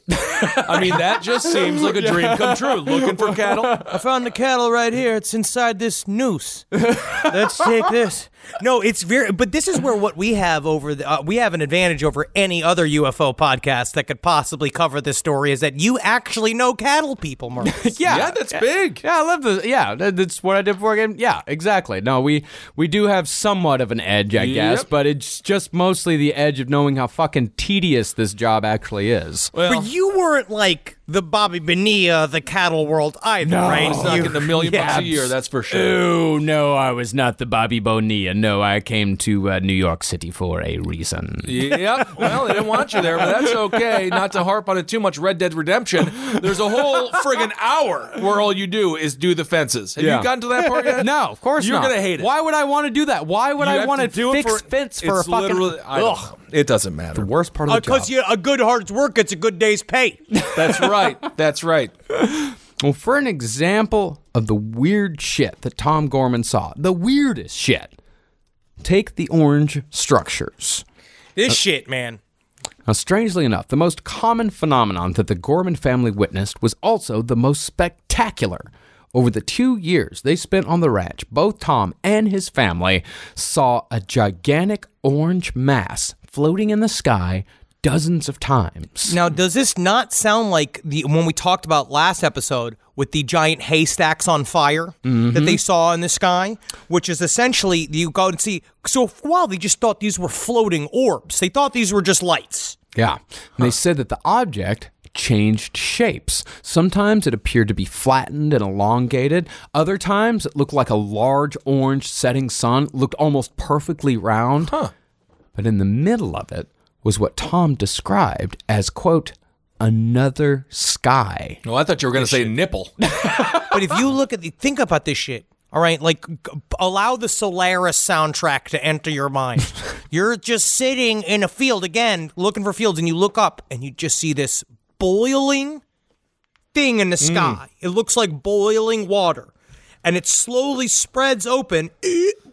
S4: I mean, that just seems like a dream come true. Looking for cattle.
S3: I found the cattle right here. It's inside this noose. Let's take this. No, it's but this is where what we have we have an advantage over any other UFO podcast that could possibly cover this story is that you actually know cattle people, Maurice.
S4: Yeah, that's big.
S5: Yeah, I love this. Yeah, that's what I did before again. Yeah, exactly. No, we do have somewhat of an edge, I guess, but it's just mostly the edge of knowing how fucking tedious this job actually is.
S3: But you weren't like the Bobby Bonilla of the cattle world either, right?
S4: It's not getting $1 million bucks a year, that's for sure.
S5: Oh, no, I was not the Bobby Bonilla. No, I came to New York City for a reason.
S4: Yep. Well, they didn't want you there, but that's okay. Not to harp on it too much. Red Dead Redemption. There's a whole friggin' hour where all you do is do the fences. Have you gotten to that part yet?
S5: No, of course
S4: You're
S5: not.
S4: gonna hate it.
S5: Why would I want to do that? Why would I want to fix fence for a
S4: it's
S5: fucking...
S4: literally- I don't know. It doesn't matter.
S5: Worst part of the job.
S3: Because a good hard's work gets a good day's pay.
S4: That's right. That's right.
S5: Well, for an example of the weird shit that Tom Gorman saw, the weirdest shit, take the orange structures.
S3: This shit, man.
S5: Now, strangely enough, the most common phenomenon that the Gorman family witnessed was also the most spectacular. Over the 2 years they spent on the ranch, both Tom and his family saw a gigantic orange mass floating in the sky dozens of times.
S3: Now, does this not sound like when we talked about last episode with the giant haystacks on fire that they saw in the sky, which is essentially, you go and see, so for a while they just thought these were floating orbs. They thought these were just lights.
S5: Yeah. And they said that the object changed shapes. Sometimes it appeared to be flattened and elongated. Other times it looked like a large orange setting sun, looked almost perfectly round. But in the middle of it was what Tom described as, quote, another sky.
S4: Oh, I thought you were going to say nipple.
S3: But if you think about this shit, all right, like allow the Solaris soundtrack to enter your mind. You're just sitting in a field, again, looking for fields, and you look up and you just see this boiling thing in the sky. It looks like boiling water. And it slowly spreads open. It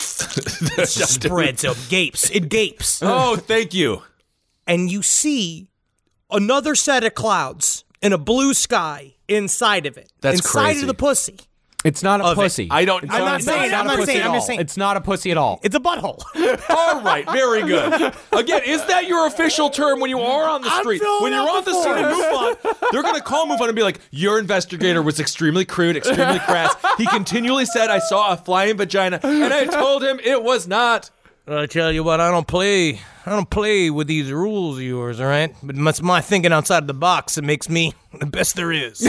S3: spreads up, gapes. It gapes.
S4: Oh, thank you.
S3: And you see another set of clouds in a blue sky inside of it.
S4: That's
S3: inside
S4: crazy.
S3: of the pussy.
S5: It's not a
S3: Of it.
S5: pussy.
S4: I don't.
S3: I'm not saying. I'm not saying. I'm just saying.
S5: It's not a pussy at all.
S3: It's a butthole.
S4: All right, very good. Again, is that your official term when you are on the street?
S3: filling
S4: When you're
S3: out
S4: on the
S3: the
S4: scene of MUFON, they're going to call MUFON and be like, your investigator was extremely crude, extremely crass. He continually said, I saw a flying vagina, and I told him it was not.
S3: I tell you what, I don't play with these rules of yours, all right? But it's my thinking outside of the box that makes me the best there is.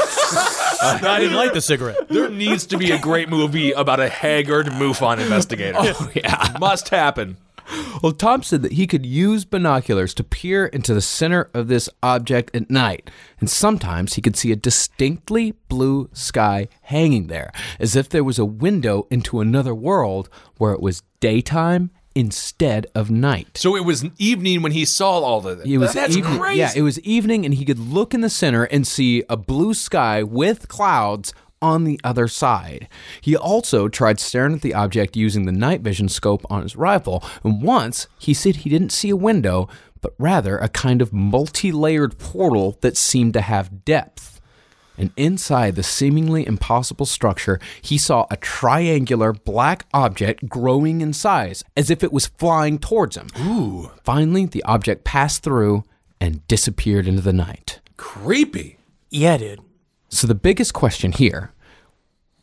S3: I didn't like the cigarette.
S4: There needs to be a great movie about a haggard MUFON investigator.
S5: Oh, yeah.
S4: Must happen.
S5: Well, Tom said that he could use binoculars to peer into the center of this object at night, and sometimes he could see a distinctly blue sky hanging there, as if there was a window into another world where it was daytime instead of night.
S4: So it was evening when he saw all of it.
S5: It was
S4: That's
S5: evening.
S4: crazy.
S5: Yeah, it was evening, and he could look in the center and see a blue sky with clouds on the other side. He also tried staring at the object using the night vision scope on his rifle, and once he said he didn't see a window, but rather a kind of multi-layered portal that seemed to have depth. And inside the seemingly impossible structure, he saw a triangular black object growing in size, as if it was flying towards him. Ooh. Finally, the object passed through and disappeared into the night.
S4: Creepy.
S3: Yeah, dude.
S5: So the biggest question here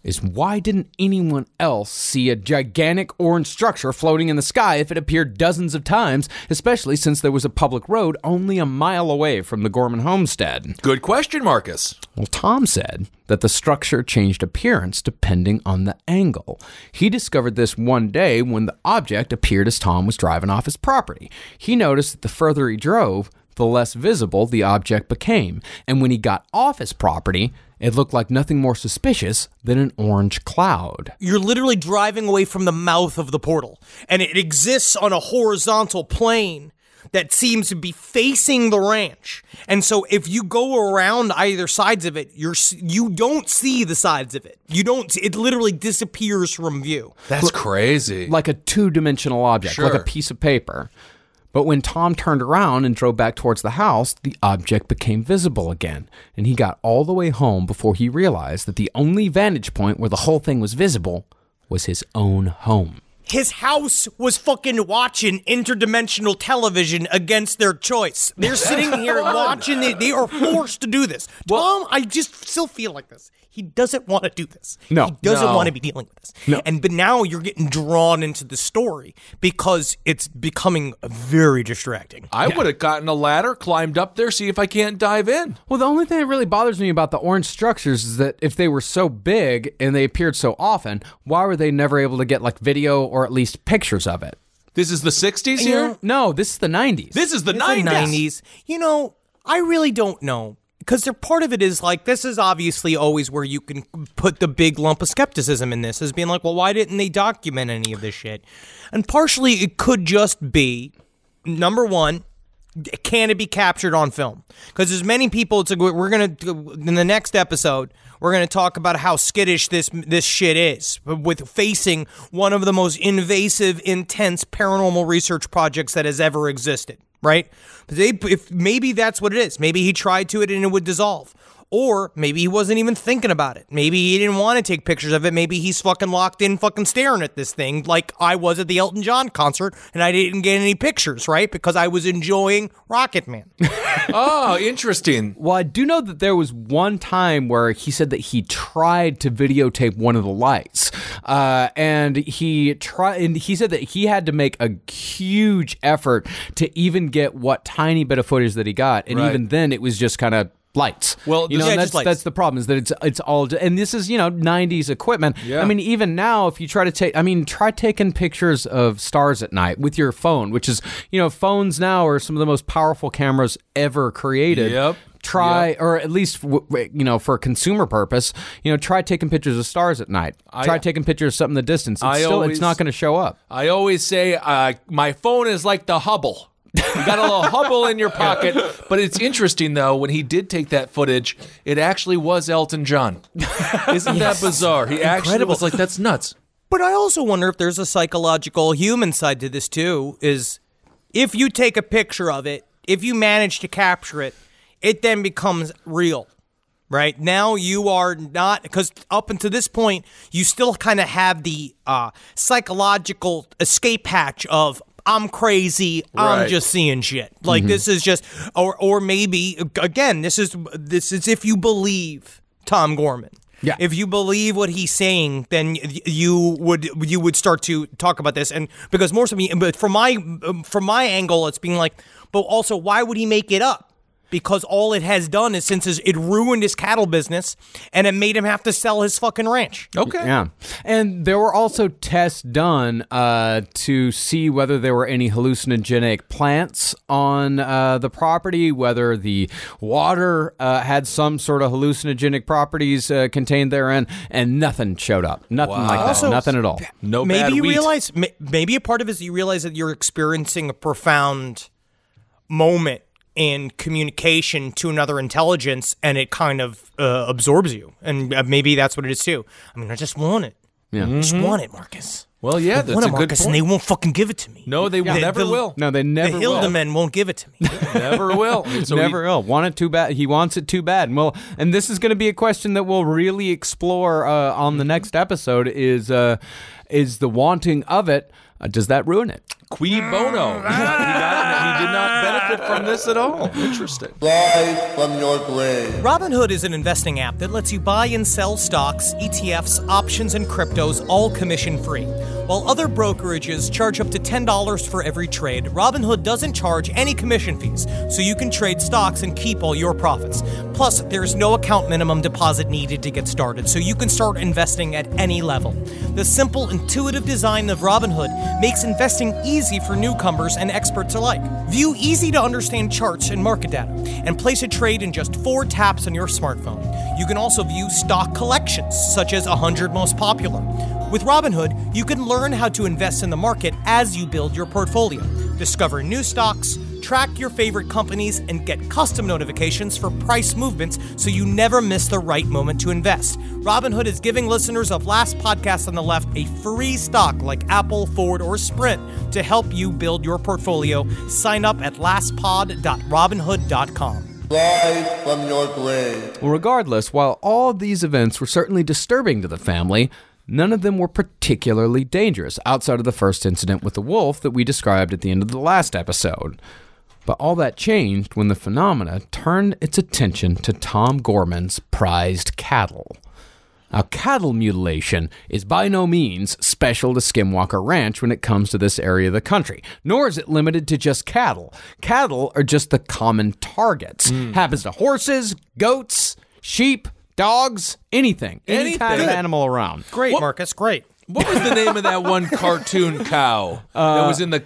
S5: is why didn't anyone else see a gigantic orange structure floating in the sky if it appeared dozens of times, especially since there was a public road only a mile away from the Gorman homestead?
S4: Good question, Marcus.
S5: Well, Tom said that the structure changed appearance depending on the angle. He discovered this one day when the object appeared as Tom was driving off his property. He noticed that the further he drove, the less visible the object became. And when he got off his property, it looked like nothing more suspicious than an orange cloud.
S3: You're literally driving away from the mouth of the portal, and it exists on a horizontal plane that seems to be facing the ranch. And so if you go around either sides of it, you don't see the sides of it. It literally disappears from view.
S4: That's crazy.
S5: Like a two-dimensional object, like a piece of paper. But when Tom turned around and drove back towards the house, the object became visible again. And he got all the way home before he realized that the only vantage point where the whole thing was visible was his own home.
S3: His house was fucking watching interdimensional television against their choice. They're sitting here watching it. They are forced to do this. Tom, I just still feel like this. He doesn't want to do this.
S5: No.
S3: He doesn't want to be dealing with this.
S5: No.
S3: But now you're getting drawn into the story because it's becoming very distracting.
S4: I would have gotten a ladder, climbed up there, see if I can't dive in.
S5: Well, the only thing that really bothers me about the orange structures is that if they were so big and they appeared so often, why were they never able to get like video or at least pictures of it?
S4: This is the 60s here?
S5: No, this is the 90s.
S4: This is the
S3: It's
S4: 90s.
S3: the 90s. You know, I really don't know. Because part of it is like, this is obviously always where you can put the big lump of skepticism in this, as being like, well, why didn't they document any of this shit? And partially it could just be, number one, can it be captured on film? Because as many people, it's like, we're going to, in the next episode, we're going to talk about how skittish this shit is with facing one of the most invasive, intense paranormal research projects that has ever existed. Right? If maybe that's what it is. Maybe he tried to it and it would dissolve. Or maybe he wasn't even thinking about it. Maybe he didn't want to take pictures of it. Maybe he's fucking locked in fucking staring at this thing like I was at the Elton John concert and I didn't get any pictures, right? Because I was enjoying Rocket Man.
S4: Oh, interesting.
S5: Well, I do know that there was one time where he said that he tried to videotape one of the lights, and he said that he had to make a huge effort to even get what tiny bit of footage that he got, and
S4: Right.
S5: even then it was just kind of lights.
S4: Well,
S5: you know,
S3: yeah,
S5: and
S3: just lights.
S5: that's the problem, is that it's all, and this is, 90s equipment.
S4: Yeah.
S5: I mean, even now, if you try taking pictures of stars at night with your phone, which is, phones now are some of the most powerful cameras ever created.
S4: Yep.
S5: Try, or at least, for a consumer purpose, try taking pictures of stars at night. Try taking pictures of something in the distance. It's not going to show up.
S4: I always say my phone is like the Hubble. You got a little Hubble in your pocket. But it's interesting, though, when he did take that footage, it actually was Elton John. Isn't that bizarre? He actually was like, that's nuts.
S3: But I also wonder if there's a psychological human side to this, too, is if you take a picture of it, if you manage to capture it, it then becomes real, right? Now you are not, because up until this point, you still kind of have the psychological escape hatch of, I'm crazy, I'm
S4: Right.
S3: just seeing shit. Like, this is just, or maybe, again, this is if you believe Tom Gorman.
S5: Yeah.
S3: If you believe what he's saying, then you would start to talk about this, and because more so, but from my angle, it's being like, but also, why would he make it up? Because all it has done is it ruined his cattle business, and it made him have to sell his fucking ranch.
S4: Okay.
S5: Yeah. And there were also tests done to see whether there were any hallucinogenic plants on the property, whether the water had some sort of hallucinogenic properties contained therein, and nothing showed up. Nothing like that.
S3: Also,
S5: Nothing at all.
S4: No bad
S3: Maybe you
S4: wheat.
S3: realize, maybe a part of it is you realize that you're experiencing a profound moment in communication to another intelligence, and it kind of absorbs you. And maybe that's what it is too. I mean, I just want it.
S5: Yeah.
S3: I just want it, Marcus.
S4: Well, yeah,
S3: I
S4: that's
S3: want
S4: a
S3: it,
S4: good
S3: Marcus, and
S4: point.
S3: they won't fucking give it to me.
S4: No, they never will.
S5: No, they never
S3: The
S5: will.
S3: Hilda men won't give it to me.
S4: Never will. So
S5: Never will. Want it too bad. He wants it too bad. And this is going to be a question that we'll really explore on the next episode. Is the wanting of it? Does that ruin it?
S4: Cui bono. He did not benefit from this at all. Interesting.
S6: Rise from your grave.
S3: Robinhood is an investing app that lets you buy and sell stocks, ETFs, options, and cryptos, all commission-free. While other brokerages charge up to $10 for every trade, Robinhood doesn't charge any commission fees, so you can trade stocks and keep all your profits. Plus, there's no account minimum deposit needed to get started, so you can start investing at any level. The simple, intuitive design of Robinhood makes investing easy for newcomers and experts alike. View easy-to-understand charts and market data, and place a trade in just 4 taps on your smartphone. You can also view stock collections, such as 100 most popular. With Robinhood, you can learn how to invest in the market as you build your portfolio. Discover new stocks, track your favorite companies, and get custom notifications for price movements so you never miss the right moment to invest. Robinhood is giving listeners of Last Podcast on the Left a free stock like Apple, Ford, or Sprint to help you build your portfolio. Sign up at lastpod.robinhood.com.
S6: Rise from your grave.
S5: Well, regardless, while all of these events were certainly disturbing to the family, none of them were particularly dangerous outside of the first incident with the wolf that we described at the end of the last episode. But all that changed when the phenomena turned its attention to Tom Gorman's prized cattle. Now, cattle mutilation is by no means special to Skinwalker Ranch when it comes to this area of the country, nor is it limited to just cattle. Cattle are just the common targets. Happens to horses, goats, sheep, dogs, anything. Any kind of animal around.
S3: Great, Marcus, great.
S4: What was the name of that one cartoon cow that was in the...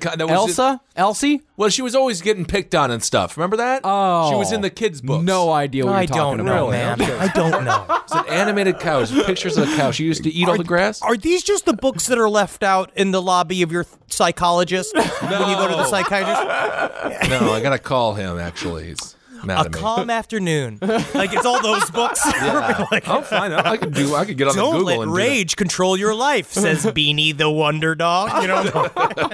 S5: Elsie?
S4: Well, she was always getting picked on and stuff. Remember that?
S5: Oh.
S4: She was in the kids' books.
S5: No idea what
S3: I
S5: you're talking
S3: don't know,
S5: about.
S3: man. I don't know.
S4: It's an animated cow. There's pictures of the cow. She used to eat all the grass.
S3: Are these just the books that are left out in the lobby of your psychologist when you go to the psychiatrist?
S4: No, I got to call him, actually. He's mad
S3: A
S4: at me.
S3: Calm Afternoon. Like, it's all those books. Like,
S4: I'm fine. I could get on the
S3: don't
S4: Google
S3: let
S4: and
S3: rage control your life, says Beanie the Wonder Dog. You know?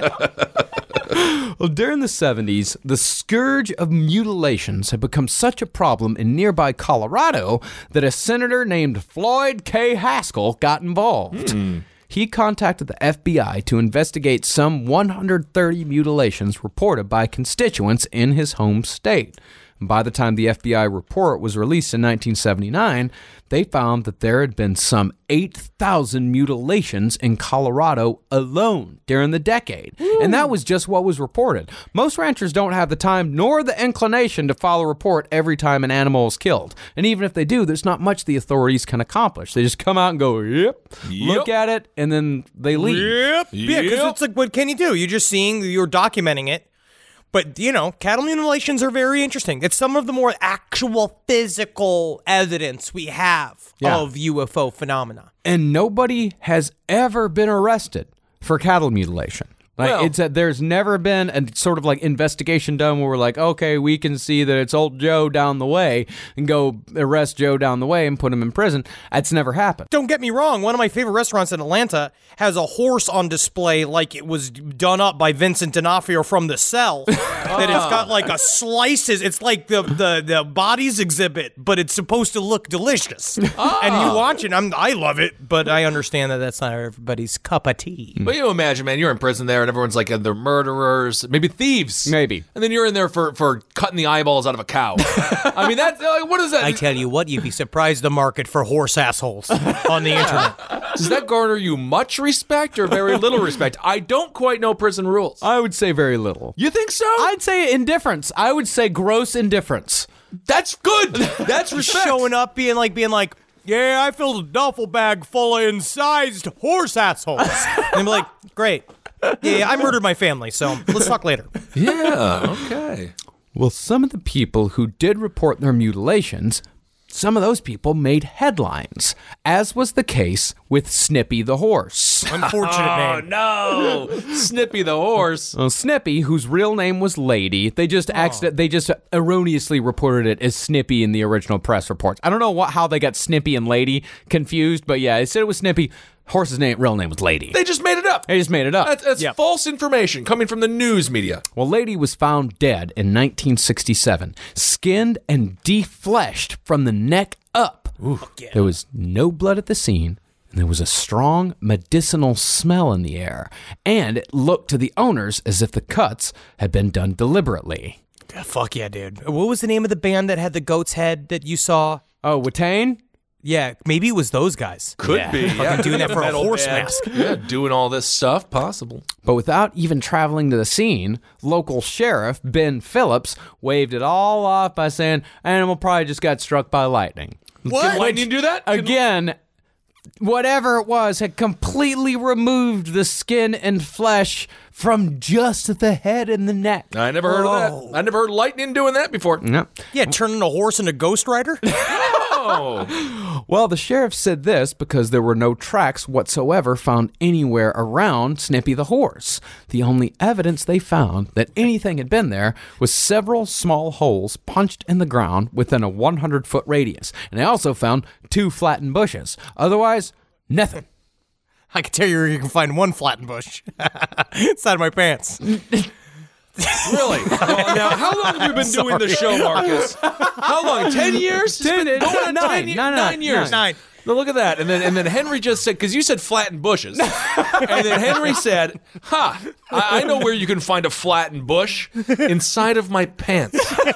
S5: Well, during the 70s, the scourge of mutilations had become such a problem in nearby Colorado that a senator named Floyd K. Haskell got involved. He contacted the FBI to investigate some 130 mutilations reported by constituents in his home state. By the time the FBI report was released in 1979, they found that there had been some 8,000 mutilations in Colorado alone during the decade. And that was just what was reported. Most ranchers don't have the time nor the inclination to file a report every time an animal is killed. And even if they do, there's not much the authorities can accomplish. They just come out and go, look at it, and then they leave.
S3: Yeah, because it's like, what can you do? You're just you're documenting it. But, you know, cattle mutilations are very interesting. It's some of the more actual physical evidence we have of UFO phenomena.
S5: And nobody has ever been arrested for cattle mutilation. Like, there's never been a sort of like investigation done where we're like, okay, we can see that it's old Joe down the way and go arrest Joe down the way and put him in prison. That's never happened.
S3: Don't get me wrong. One of my favorite restaurants in Atlanta has a horse on display like it was done up by Vincent D'Onofrio from The Cell. That it's got like a slices. It's like the bodies exhibit, but it's supposed to look delicious. And you watch it. I love it, but I understand that that's not everybody's cup of tea.
S4: But you imagine, man, you're in prison there and everyone's like, they're murderers, maybe thieves.
S5: Maybe.
S4: And then you're in there for cutting the eyeballs out of a cow. I mean, that's like, what is that?
S3: I tell you what, you'd be surprised the market for horse assholes on the internet.
S4: Does that garner you much respect or very little respect? I don't quite know prison rules.
S5: I would say very little.
S4: You think so?
S5: I'd say indifference. I would say gross indifference.
S4: That's good. That's respect.
S3: Showing up, being like, yeah, I filled a duffel bag full of incised horse assholes. And I'm like, great. Yeah, I murdered my family, so let's talk later.
S4: Yeah, okay.
S5: Well, some of the people who did report their mutilations, some of those people made headlines, as was the case with Snippy the horse.
S3: Unfortunate name.
S4: No, Snippy the horse.
S5: Well, Snippy, whose real name was Lady, they just erroneously reported it as Snippy in the original press reports. I don't know how they got Snippy and Lady confused, but yeah, they said it was Snippy. Horse's real name was Lady.
S4: They just made it up. That's false information coming from the news media.
S5: Well, Lady was found dead in 1967, skinned and defleshed from the neck up. There was no blood at the scene, and there was a strong medicinal smell in the air, and it looked to the owners as if the cuts had been done deliberately.
S3: Fuck yeah, dude. What was the name of the band that had the goat's head that you saw?
S5: Oh, Watain?
S3: Yeah, maybe it was those guys.
S4: Could be. Yeah.
S3: Doing that for a
S4: Metal
S3: horse
S4: band.
S3: mask.
S4: Yeah, doing all this stuff. Possible.
S5: But without even traveling to the scene, local sheriff Ben Phillips waved it all off by saying, animal probably just got struck by lightning.
S3: What?
S4: Can lightning do that?
S5: Again, whatever it was had completely removed the skin and flesh from just the head and the neck.
S4: I never heard of that. I never heard lightning doing that before.
S5: No.
S3: Yeah, turning a horse into Ghost Rider?
S4: Oh.
S5: Well, the sheriff said this because there were no tracks whatsoever found anywhere around Snippy the horse. The only evidence they found that anything had been there was several small holes punched in the ground within a 100-foot radius. And they also found 2 flattened bushes. Otherwise, nothing.
S3: I can tell you where you can find one flattened bush. Inside of my pants.
S4: Really? Well, now, how long have you been doing the show, Marcus? How long? 10 years? It's been going on 9 years.
S3: 9.
S4: Now look at that. And then Henry just said, because you said flattened bushes. And then Henry said, I know where you can find a flattened bush. Inside of my pants.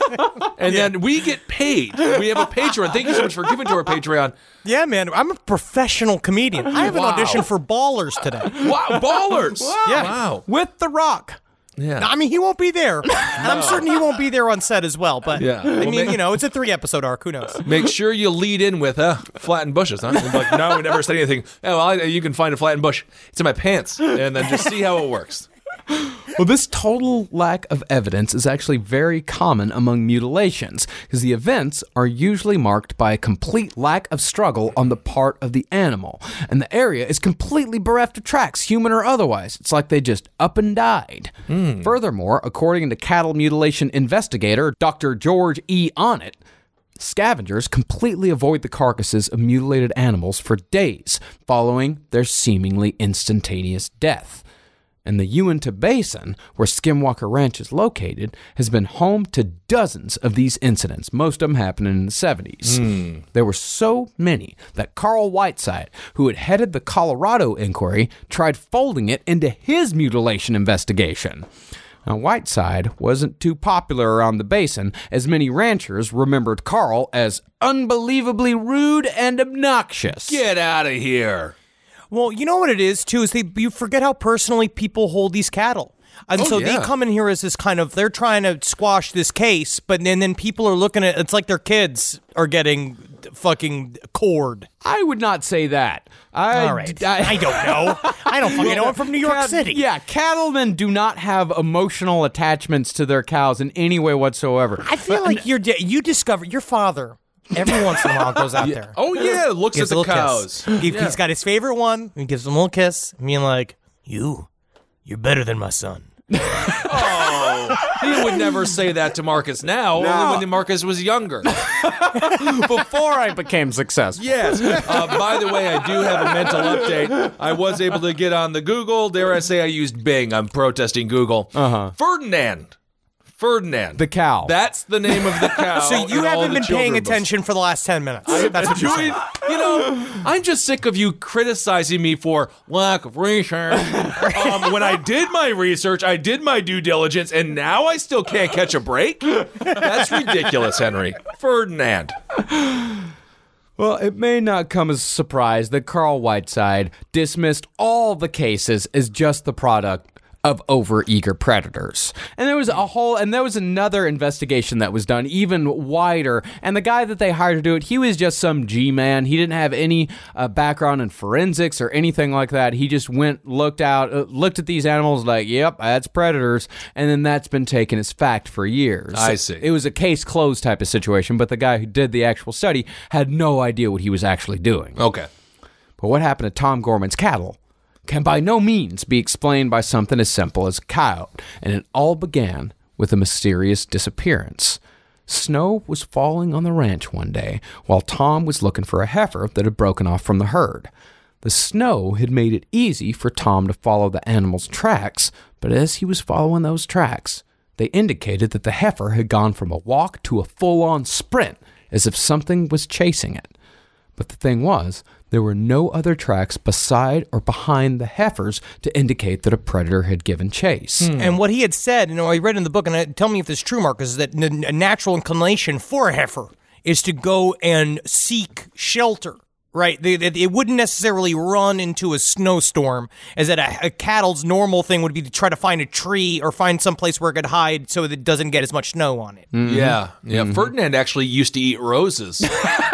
S4: And then we get paid. We have a Patreon. Thank you so much for giving to our Patreon.
S3: Yeah, man. I'm a professional comedian. I have an audition for Ballers today.
S4: Wow, Ballers.
S3: Yeah.
S4: Wow.
S5: With The Rock.
S4: Yeah.
S3: I mean, he won't be there. And I'm certain he won't be there on set as well. But,
S4: Yeah.
S3: I mean, it's a 3-episode arc. Who knows?
S4: Make sure you lead in with flattened bushes, huh? And be like, no, we never said anything. Oh, well, you can find a flattened bush. It's in my pants. And then just see how it works.
S5: Well, this total lack of evidence is actually very common among mutilations, because the events are usually marked by a complete lack of struggle on the part of the animal, and the area is completely bereft of tracks, human or otherwise. It's like they just up and died. Furthermore, according to cattle mutilation investigator Dr. George E. Onnett, scavengers completely avoid the carcasses of mutilated animals for days following their seemingly instantaneous death. And the Uinta Basin, where Skinwalker Ranch is located, has been home to dozens of these incidents, most of them happening in the 70s. There were so many that Carl Whiteside, who had headed the Colorado inquiry, tried folding it into his mutilation investigation. Now, Whiteside wasn't too popular around the basin, as many ranchers remembered Carl as unbelievably rude and obnoxious.
S4: Get out of here.
S3: Well, you know what it is, too, is you forget how personally people hold these cattle. And so
S4: yeah.
S3: they come in here as this kind of, they're trying to squash this case, but then people are looking at, it's like their kids are getting fucking cored.
S5: I would not say that.
S3: All right. I don't know. I don't fucking know. I'm from New York City.
S5: Yeah, cattlemen do not have emotional attachments to their cows in any way whatsoever.
S3: I feel like you discover, your father, every once in a while goes out there.
S4: Oh, yeah. Looks at
S3: Gives a
S4: the
S3: little
S4: cows.
S3: kiss. He's got his favorite one. He gives him a little kiss. Being like, you're better than my son.
S4: Oh, he would never say that to Marcus now, only when Marcus was younger.
S5: Before I became successful.
S4: Yes. By the way, I do have a mental update. I was able to get on the Google. Dare I say I used Bing. I'm protesting Google. Ferdinand.
S5: The cow.
S4: That's the name of the cow.
S3: So you
S4: in all
S3: haven't
S4: the
S3: been paying
S4: children books.
S3: attention for the last 10 minutes. That's what you're saying.
S4: I'm just sick of you criticizing me for lack of research. When I did my research, I did my due diligence, and now I still can't catch a break? That's ridiculous, Henry. Ferdinand.
S5: Well, it may not come as a surprise that Carl Whiteside dismissed all the cases as just the product of overeager predators. And there was another investigation that was done, even wider, and the guy that they hired to do it, he was just some G-man. He didn't have any background in forensics or anything like that. He just looked at these animals like, yep, that's predators, and then that's been taken as fact for years.
S4: I see.
S5: It was a case closed type of situation, but the guy who did the actual study had no idea what he was actually doing.
S4: Okay.
S5: But what happened to Tom Gorman's cattle can by no means be explained by something as simple as a coyote, and it all began with a mysterious disappearance. Snow was falling on the ranch one day while Tom was looking for a heifer that had broken off from the herd. The snow had made it easy for Tom to follow the animal's tracks, but as he was following those tracks, they indicated that the heifer had gone from a walk to a full-on sprint, as if something was chasing it. But the thing was, there were no other tracks beside or behind the heifers to indicate that a predator had given chase.
S3: And what he had said, I read in the book, and tell me if this is true, Marcus, is that a natural inclination for a heifer is to go and seek shelter. Right, it wouldn't necessarily run into a snowstorm, as that a cattle's normal thing would be to try to find a tree or find some place where it could hide so that it doesn't get as much snow on it.
S4: Yeah. Ferdinand actually used to eat roses.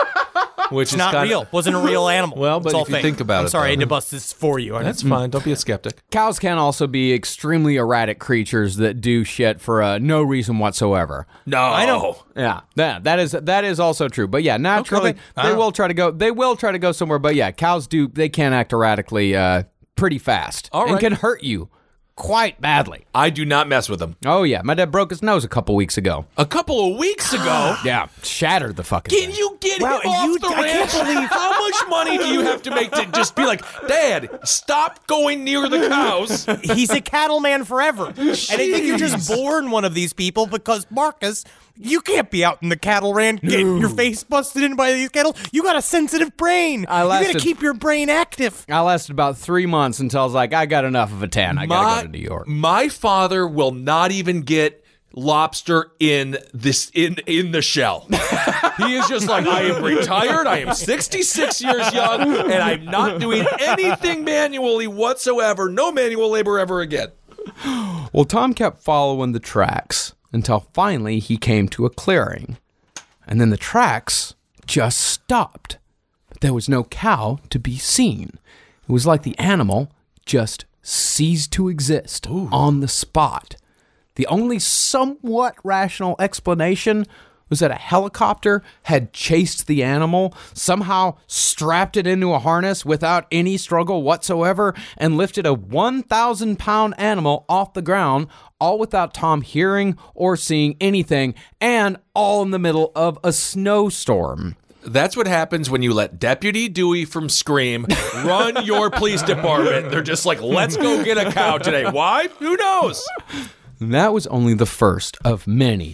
S4: Which
S3: It's not real. Wasn't a real animal.
S4: Well, but
S3: it's all
S4: if you
S3: fake.
S4: think about
S3: I'm
S4: it,
S3: sorry, I
S4: though.
S3: had to bust this for you.
S4: That's fine. Don't be a skeptic.
S5: Cows can also be extremely erratic creatures that do shit for no reason whatsoever.
S4: No.
S3: I know.
S5: Yeah, that is also true. But yeah, naturally
S3: Okay.
S5: they will try to go somewhere. But yeah, cows they can act erratically pretty fast
S4: All
S5: and
S4: right.
S5: can hurt you quite badly.
S4: I do not mess with them.
S5: Oh yeah, my dad broke his nose a couple weeks ago.
S4: A couple of weeks ago.
S5: Yeah, shattered the fucking
S4: Can
S5: thing.
S4: you get
S3: Wow,
S4: him off the
S3: I
S4: ranch?
S3: can't believe-
S4: How much money do you have to make to just be like, Dad, stop going near the cows?
S3: He's a cattleman forever. And I think you're just born one of these people because, Marcus, you can't be out in the cattle ranch getting your face busted in by these cattle. You got a sensitive brain. You got to keep your brain active.
S5: I lasted about 3 months until I was like, I got enough of a tan. I gotta go to New York.
S4: My father will not even get lobster in the shell. He is just like, I am retired, I am 66 years young, and I'm not doing anything manually whatsoever. No manual labor ever again.
S5: Well, Tom kept following the tracks until finally he came to a clearing. And then the tracks just stopped. But there was no cow to be seen. It was like the animal just ceased to exist on the spot. The only somewhat rational explanation was that a helicopter had chased the animal, somehow strapped it into a harness without any struggle whatsoever, and lifted a 1,000-pound animal off the ground, all without Tom hearing or seeing anything, and all in the middle of a snowstorm.
S4: That's what happens when you let Deputy Dewey from Scream run your police department. They're just like, let's go get a cow today. Why? Who knows?
S5: And that was only the first of many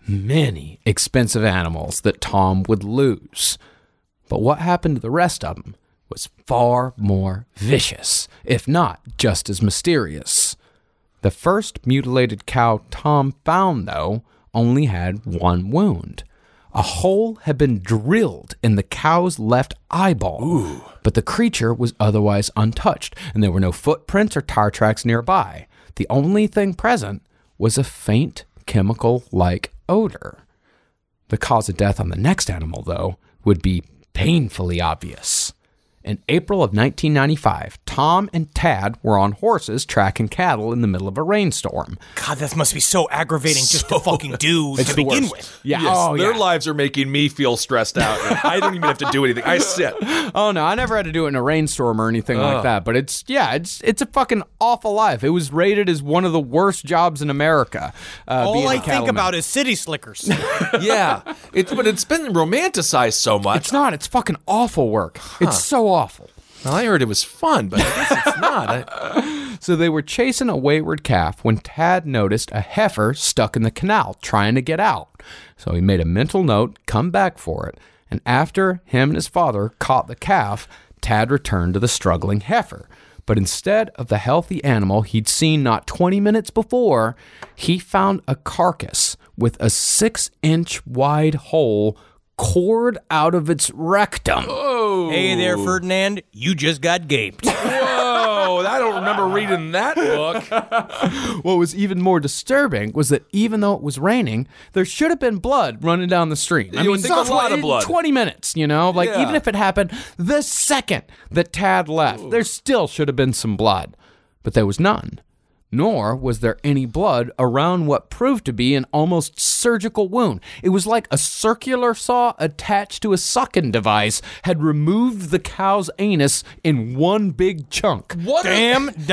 S5: expensive animals that Tom would lose. But what happened to the rest of them was far more vicious, if not just as mysterious. The first mutilated cow Tom found, though, only had one wound. A hole had been drilled in the cow's left eyeball, but the creature was otherwise untouched, and there were no footprints or tire tracks nearby. The only thing present was a faint chemical-like odor. The cause of death on the next animal, though, would be painfully obvious. In April of 1995, Tom and Tad were on horses tracking cattle in the middle of a rainstorm.
S3: God, that must be so aggravating just to fucking do to begin with.
S5: Yeah,
S4: Yes, their lives are making me feel stressed out. I don't even have to do anything. I sit.
S5: Oh no, I never had to do it in a rainstorm or anything like that. But it's a fucking awful life. It was rated as one of the worst jobs in America.
S3: All
S5: being a
S3: I think
S5: cattleman.
S3: about is city slickers.
S4: Yeah. But it's been romanticized so much.
S5: It's not. It's fucking awful work. It's so awful.
S4: Well, I heard it was fun, but I guess it's not.
S5: So they were chasing a wayward calf when Tad noticed a heifer stuck in the canal trying to get out. So he made a mental note, come back for it. And after him and his father caught the calf, Tad returned to the struggling heifer. But instead of the healthy animal he'd seen not 20 minutes before, he found a carcass with a 6-inch wide hole cored out of its rectum.
S3: Hey there, Ferdinand. You just got gaped.
S4: Whoa, I don't remember reading that book.
S5: What was even more disturbing was that even though it was raining, there should have been blood running down the street.
S4: You would think a lot of blood.
S5: 20 minutes, you know? Like,
S4: Yeah.
S5: even if it happened the second that Tad left, there still should have been some blood. But there was none. Nor was there any blood around what proved to be an almost surgical wound. It was like a circular saw attached to a sucking device had removed the cow's anus in one big chunk.
S4: What
S3: Damn.
S4: What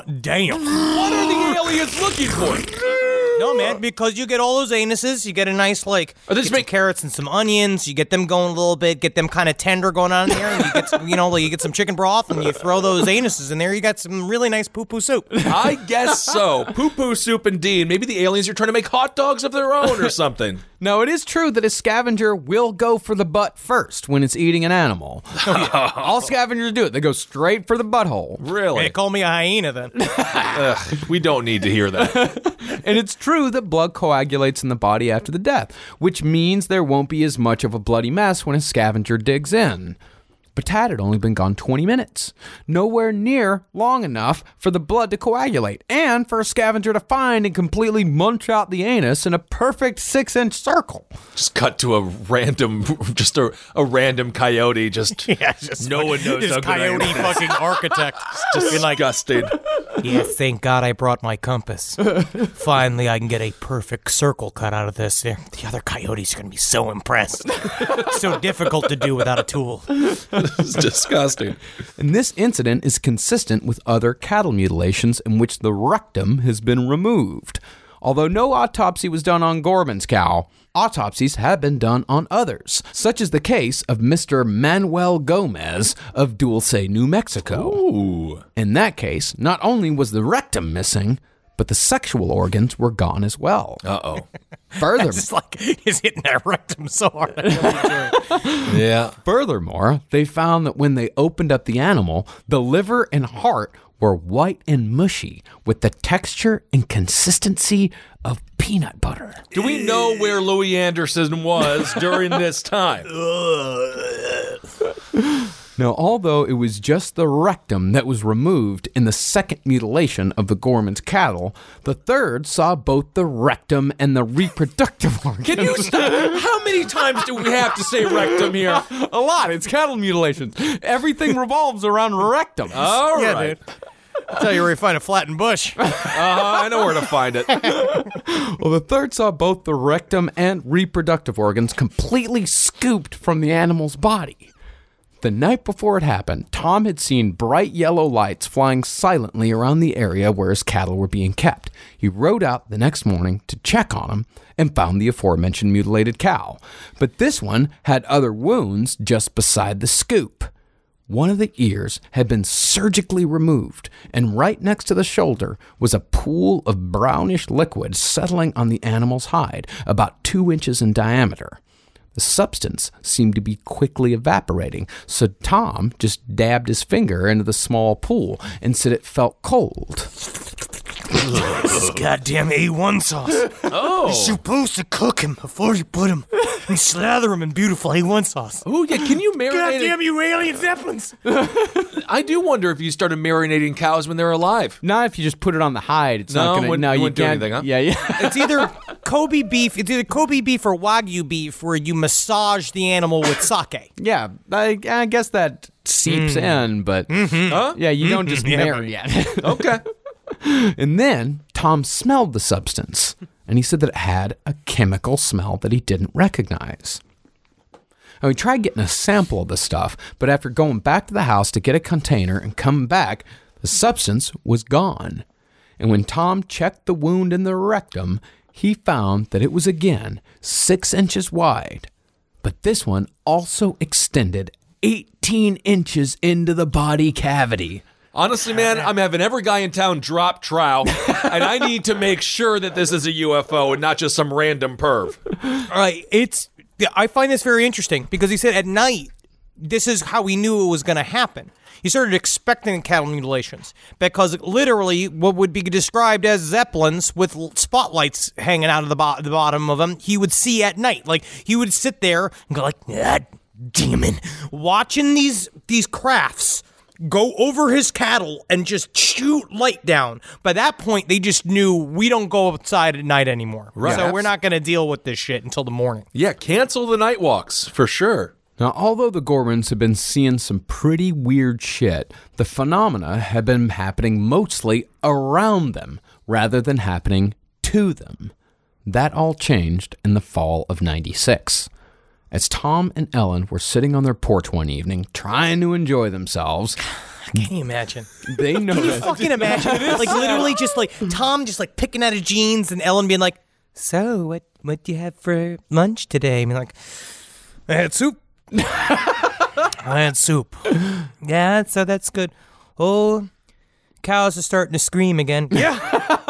S4: are the aliens looking for?
S3: No, man, because you get all those anuses, you get a nice, like,
S4: Oh, this
S3: get some
S4: make-
S3: carrots and some onions, you get them going a little bit, get them kind of tender going on in there, and you get some, you get some chicken broth, and you throw those anuses in there, you got some really nice poo-poo soup.
S4: I guess so. Poo-poo soup and Dean. Maybe the aliens are trying to make hot dogs of their own or something.
S5: Now, it is true that a scavenger will go for the butt first when it's eating an animal. All scavengers do it. They go straight for the butthole.
S4: Really?
S3: Hey, call me a hyena then.
S4: We don't need to hear that.
S5: And it's true that blood coagulates in the body after the death, which means there won't be as much of a bloody mess when a scavenger digs in. But Tad had only been gone 20 minutes, nowhere near long enough for the blood to coagulate, and for a scavenger to find and completely munch out the anus in a perfect 6-inch circle.
S4: Just cut to a random coyote. Just no one knows
S3: This
S4: how good I am.
S3: coyote fucking architect.
S4: Just
S3: being like,
S4: disgusting.
S3: yes, thank God I brought my compass. Finally, I can get a perfect circle cut out of this. The other coyotes are going to be so impressed. It's so difficult to do without a tool.
S4: It's disgusting.
S5: And this incident is consistent with other cattle mutilations in which the rectum has been removed. Although no autopsy was done on Gorman's cow, autopsies have been done on others, such as the case of Mr. Manuel Gomez of Dulce, New Mexico.
S4: Ooh.
S5: In that case, not only was the rectum missing, but the sexual organs were gone as well.
S4: Uh-oh.
S5: Furthermore,
S3: It's like he's hitting that rectum so hard. I really enjoy it.
S4: Yeah.
S5: Furthermore, they found that when they opened up the animal, the liver and heart were white and mushy with the texture and consistency of peanut butter.
S4: Do we know where Louis Anderson was during this time?
S5: Now, although it was just the rectum that was removed in the second mutilation of the Gorman's cattle, the third saw both the rectum and the reproductive organs.
S4: Can you stop? How many times do we have to say rectum here?
S5: A lot. It's cattle mutilations. Everything revolves around rectums.
S4: All
S3: Yeah,
S4: right.
S3: dude. I'll tell you where you find a flattened bush.
S4: I know where to find it.
S5: Well, the third saw both the rectum and reproductive organs completely scooped from the animal's body. The night before it happened, Tom had seen bright yellow lights flying silently around the area where his cattle were being kept. He rode out the next morning to check on them and found the aforementioned mutilated cow. But this one had other wounds just beside the scoop. One of the ears had been surgically removed, and right next to the shoulder was a pool of brownish liquid settling on the animal's hide, about 2 inches in diameter. The substance seemed to be quickly evaporating, so Tom just dabbed his finger into the small pool and said it felt cold.
S3: This is goddamn A1 sauce.
S4: Oh.
S3: You're supposed to cook him before you put him and slather him in beautiful A1 sauce.
S4: Oh, yeah. Can you marinate?
S3: Goddamn you alien zeppelins.
S4: I do wonder if you started marinating cows when they're alive.
S5: Not if you just put it on the hide. It's not going to.
S4: you
S5: You
S4: wouldn't do
S5: can't.
S4: anything, huh?
S5: Yeah.
S3: It's either Kobe beef or Wagyu beef where you massage the animal with sake.
S5: Yeah, I guess that seeps in, but yeah, you don't just marry it.
S4: Okay.
S5: And then Tom smelled the substance, and he said that it had a chemical smell that he didn't recognize. Now, he tried getting a sample of the stuff, but after going back to the house to get a container and come back, the substance was gone. And when Tom checked the wound in the rectum, he found that it was again 6 inches wide. But this one also extended 18 inches into the body cavity.
S4: Honestly, man, I'm having every guy in town drop trow, and I need to make sure that this is a UFO and not just some random perv.
S3: All right, I find this very interesting because he said at night, this is how he knew it was going to happen. He started expecting cattle mutilations because literally what would be described as zeppelins with spotlights hanging out of the bottom of them, he would see at night. Like, he would sit there and go like, ah, damn it, watching these crafts go over his cattle and just shoot light down. By that point, they just knew we don't go outside at night anymore.
S4: Right.
S3: So we're not going to deal with this shit until the morning.
S4: Yeah, cancel the night walks, for sure.
S5: Now, although the Gormans had been seeing some pretty weird shit, the phenomena had been happening mostly around them rather than happening to them. That all changed in the fall of '96. As Tom and Ellen were sitting on their porch one evening trying to enjoy themselves,
S3: Can you imagine?
S5: they
S3: Can you
S5: noticed...
S3: fucking imagine? Like, literally just like Tom just like picking out his jeans and Ellen being like, so what do you have for lunch today? I mean, like, I had soup. I had soup. Yeah, so that's good. Oh, cows are starting to scream again. Yeah.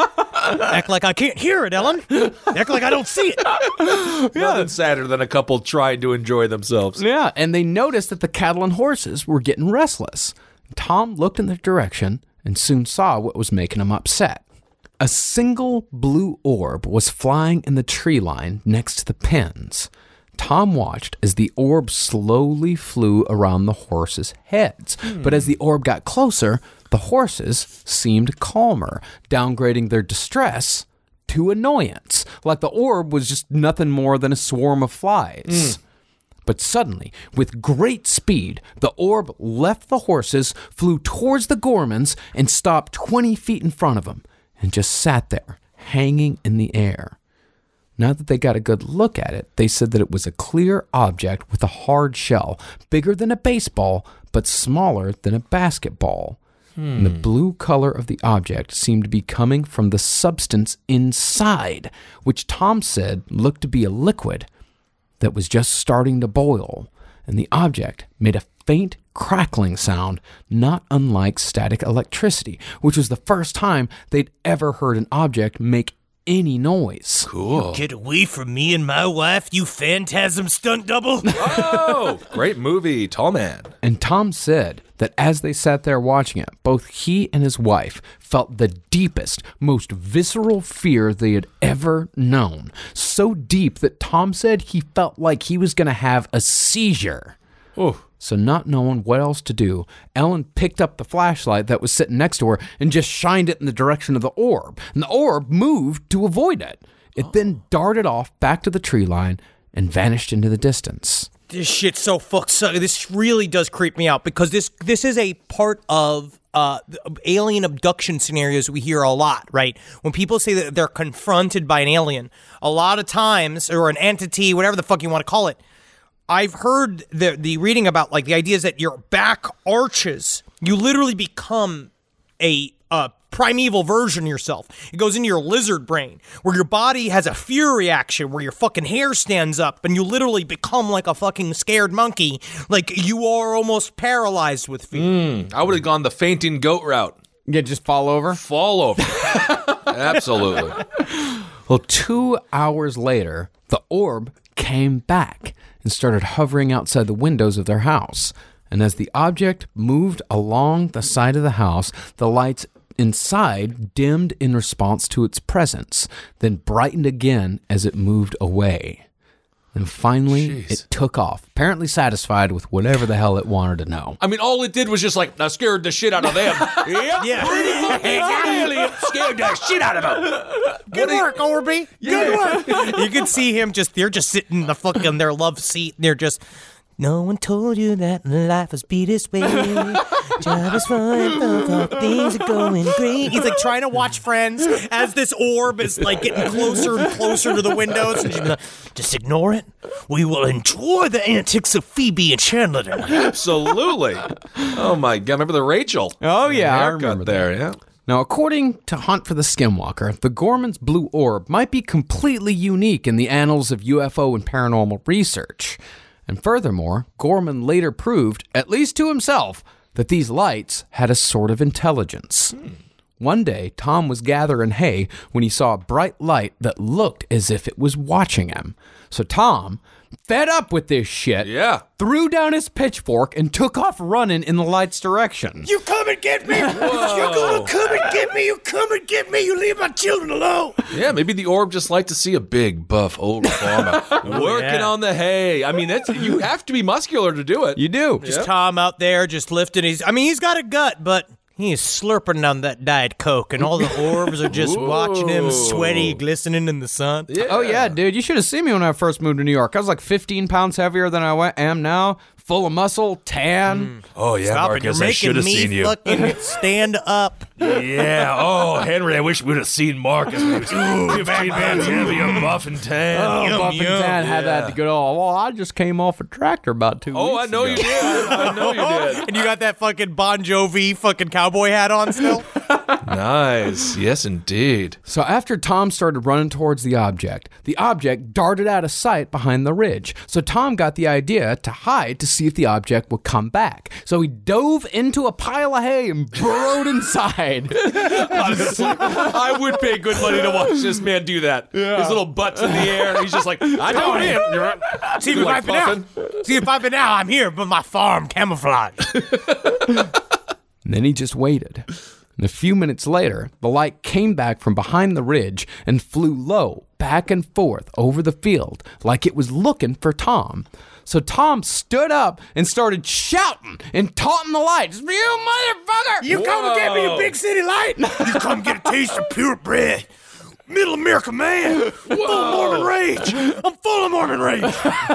S3: Act like I can't hear it, Ellen. Act like I don't see it.
S4: Nothing sadder than a couple trying to enjoy themselves.
S5: Yeah, and they noticed that the cattle and horses were getting restless. Tom looked in their direction and soon saw what was making them upset. A single blue orb was flying in the tree line next to the pens. Tom watched as the orb slowly flew around the horses' heads. But as the orb got closer, the horses seemed calmer, downgrading their distress to annoyance, like the orb was just nothing more than a swarm of flies. But suddenly, with great speed, the orb left the horses, flew towards the Gormans, and stopped 20 feet in front of them, and just sat there, hanging in the air. Now that they got a good look at it, they said that it was a clear object with a hard shell, bigger than a baseball, but smaller than a basketball. And the blue color of the object seemed to be coming from the substance inside, which Tom said looked to be a liquid that was just starting to boil. And the object made a faint crackling sound, not unlike static electricity, which was the first time they'd ever heard an object make any noise.
S4: Cool.
S3: Get away from me and my wife, you phantasm stunt double.
S4: Oh, great movie, Tall Man.
S5: And Tom said that as they sat there watching it, both he and his wife felt the deepest, most visceral fear they had ever known. So deep that Tom said he felt like he was going to have a seizure.
S4: Oh.
S5: So not knowing what else to do, Ellen picked up the flashlight that was sitting next to her and just shined it in the direction of the orb. And the orb moved to avoid it. It then darted off back to the tree line and vanished into the distance.
S3: This shit's so this really does creep me out because this is a part of alien abduction scenarios we hear a lot, right? When people say that they're confronted by an alien, a lot of times, or an entity, whatever the fuck you want to call it, I've heard the reading about, like, the idea is that your back arches. You literally become a primeval version of yourself. It goes into your lizard brain, where your body has a fear reaction, where your fucking hair stands up, and you literally become like a fucking scared monkey. Like, you are almost paralyzed with fear.
S4: I would have gone the fainting goat route.
S5: Yeah, just fall over?
S4: Fall over. Absolutely.
S5: Well, 2 hours later, the orb came back and started hovering outside the windows of their house. And as the object moved along the side of the house, the lights inside dimmed in response to its presence, then brightened again as it moved away. And finally, it took off, apparently satisfied with whatever the hell it wanted to know.
S4: I mean, all it did was just like, I scared the shit out of them. Yep.
S3: Yeah.
S4: Alien scared the shit out of them.
S3: Good work, Orby. Good work. You can see him they're just sitting in the fucking their love seat, and they're just, no one told you that life must be this way. Job is fun, things are going great. He's like trying to watch Friends as this orb is like getting closer and closer to the windows. And she's like, just ignore it. We will enjoy the antics of Phoebe and Chandler tonight.
S4: Absolutely. Oh my God. Remember the Rachel?
S5: Oh, yeah, I
S4: Haircut
S5: remember
S4: there, yeah.
S5: Now, according to Hunt for the Skinwalker, the Gorman's blue orb might be completely unique in the annals of UFO and paranormal research. And furthermore, Gorman later proved, at least to himself, that these lights had a sort of intelligence. One day, Tom was gathering hay when he saw a bright light that looked as if it was watching him. So Tom, fed up with this shit, threw down his pitchfork and took off running in the light's direction.
S3: You come and get me! You're gonna come and get me! You come and get me! You leave my children alone!
S4: Yeah, maybe the orb just liked to see a big, buff, old farmer working on the hay. I mean, you have to be muscular to do it.
S5: You do.
S3: Just Tom out there just lifting he's got a gut, but he is slurping on that Diet Coke, and all the orbs are just watching him sweaty, glistening in the sun.
S4: Yeah.
S5: Oh, yeah, dude. You should have seen me when I first moved to New York. I was like 15 pounds heavier than I am now. Full of muscle, tan.
S4: Oh, yeah,
S3: Stop
S4: Marcus,
S3: it. You're
S4: I should have
S3: making
S4: seen
S3: me
S4: you.
S3: fucking stand up.
S4: Yeah. Oh, Henry, I wish we would have seen Marcus. 15 pounds heavier, buff and tan.
S5: Oh, Buff and Tan had that good old, well, I just came off a tractor about 2 weeks
S4: Oh, I know
S5: ago.
S4: you did. I know you did.
S3: And you got that fucking Bon Jovi fucking cowboy hat on still?
S4: Nice. Yes, indeed.
S5: So after Tom started running towards the object darted out of sight behind the ridge. So Tom got the idea to hide to see if the object would come back. So he dove into a pile of hay and burrowed inside.
S4: Honestly, I would pay good money to watch this man do that. His little butt's in the air, and he's just like, I'm going in.
S3: See if I've been out. See if I've been out. I'm here with my farm camouflage.
S5: And then he just waited. And a few minutes later, the light came back from behind the ridge and flew low, back and forth over the field, like it was looking for Tom. So Tom stood up and started shouting and taunting the light. "You motherfucker!
S3: You come and get me a big city light? You come get a taste of purebred Middle America man. Full of Mormon rage. I'm full of Mormon rage."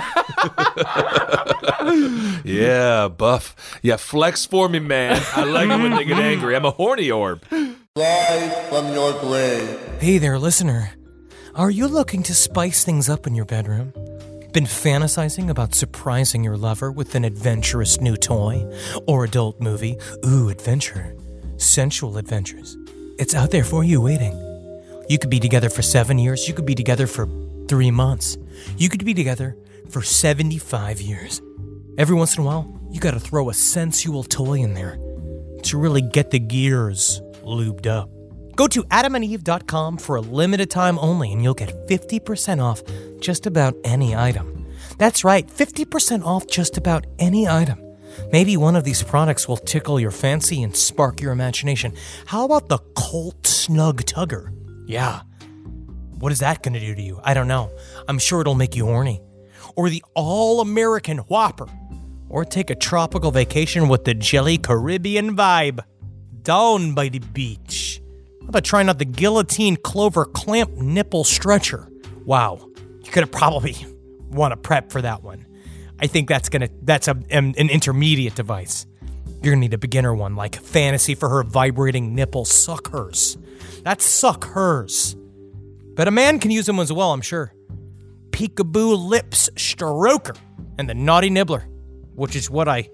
S4: Yeah, Buff. Yeah, flex for me, man. I like it when they get angry. I'm a horny orb.
S6: Rise from your grave.
S3: Hey there, listener. Are you looking to spice things up in your bedroom? Been fantasizing about surprising your lover with an adventurous new toy or adult movie? Ooh, adventure. Sensual adventures. It's out there for you waiting. You could be together for 7 years. You could be together for 3 months. You could be together for 75 years. Every once in a while, you gotta throw a sensual toy in there to really get the gears lubed up. Go to adamandeve.com for a limited time only, and you'll get 50% off just about any item. That's right, 50% off just about any item. Maybe one of these products will tickle your fancy and spark your imagination. How about the Colt Snug Tugger? Yeah. What is that going to do to you? I don't know. I'm sure it'll make you horny. Or the All-American Whopper. Or take a tropical vacation with the Jelly Caribbean vibe. Down by the beach. How about trying out the Guillotine Clover Clamp Nipple Stretcher? Wow. You're going to probably want to prep for that one. I think that's an intermediate device. You're going to need a beginner one, like Fantasy for her vibrating nipple suck hers. That's suck hers. But a man can use them as well, I'm sure. Peekaboo Lips Stroker and the Naughty Nibbler, which is what my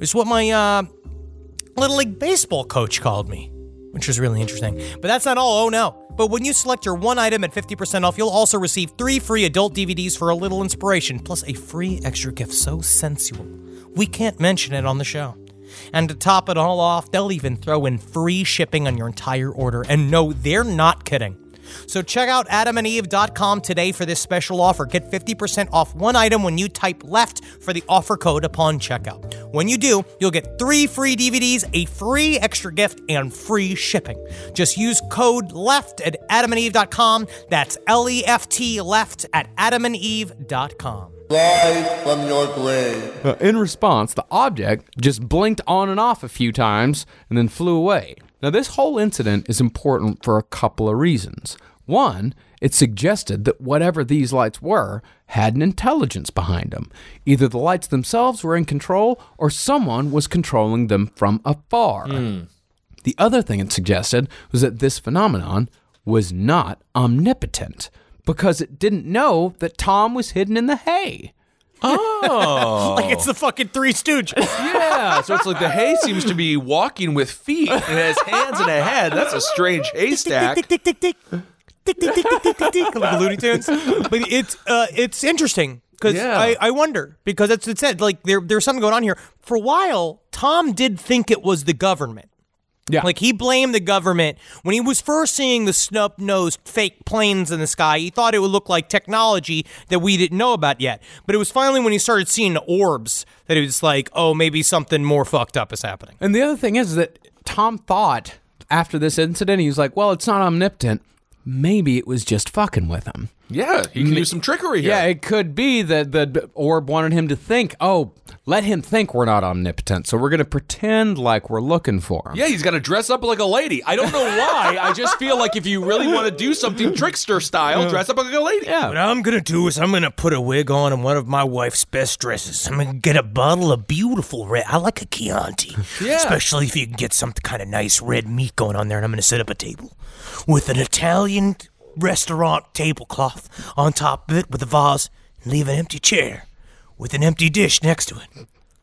S3: Little League Baseball coach called me, which was really interesting. But that's not all, oh no. But when you select your one item at 50% off, you'll also receive 3 free adult DVDs for a little inspiration, plus a free extra gift so sensual we can't mention it on the show. And to top it all off, they'll even throw in free shipping on your entire order. And no, they're not kidding. So check out adamandeve.com today for this special offer. Get 50% off one item when you type LEFT for the offer code upon checkout. When you do, you'll get 3 free DVDs, a free extra gift, and free shipping. Just use code LEFT at adamandeve.com. That's LEFT LEFT at adamandeve.com.
S6: Rise from your grave.
S5: In response, the object just blinked on and off a few times and then flew away. Now, this whole incident is important for a couple of reasons. One, it suggested that whatever these lights were had an intelligence behind them. Either the lights themselves were in control or someone was controlling them from afar. The other thing it suggested was that this phenomenon was not omnipotent because it didn't know that Tom was hidden in the hay.
S4: Oh.
S3: Like it's the fucking Three Stooges.
S4: Yeah, so it's like the hay seems to be walking with feet and it has hands and a head. That's a strange haystack.
S3: Tick, tick, tick, tick, tick. Tick, tick, tick, tick, tick, tick, tick. Like Looney Tunes. But it's interesting because I wonder, because it said, like, there's something going on here. For a while, Tom did think it was the government.
S5: Yeah.
S3: Like, he blamed the government. When he was first seeing the snub-nosed fake planes in the sky, he thought it would look like technology that we didn't know about yet. But it was finally when he started seeing the orbs that it was like, oh, maybe something more fucked up is happening.
S5: And the other thing is that Tom thought, after this incident, he was like, well, it's not omnipotent. Maybe it was just fucking with him.
S4: Yeah, he can do some trickery here.
S5: Yeah, it could be that the orb wanted him to think, oh, let him think we're not omnipotent, so we're going to pretend like we're looking for him.
S4: Yeah, he's got to dress up like a lady. I don't know why. I just feel like if you really want to do something trickster style, dress up like a lady.
S5: Yeah.
S3: What I'm going to do is I'm going to put a wig on and one of my wife's best dresses. I'm going to get a bottle of beautiful red. I like a Chianti.
S4: Yeah.
S3: Especially if you can get some kind of nice red meat going on there. And I'm going to set up a table with an Italian restaurant tablecloth on top of it with a vase and leave an empty chair with an empty dish next to it.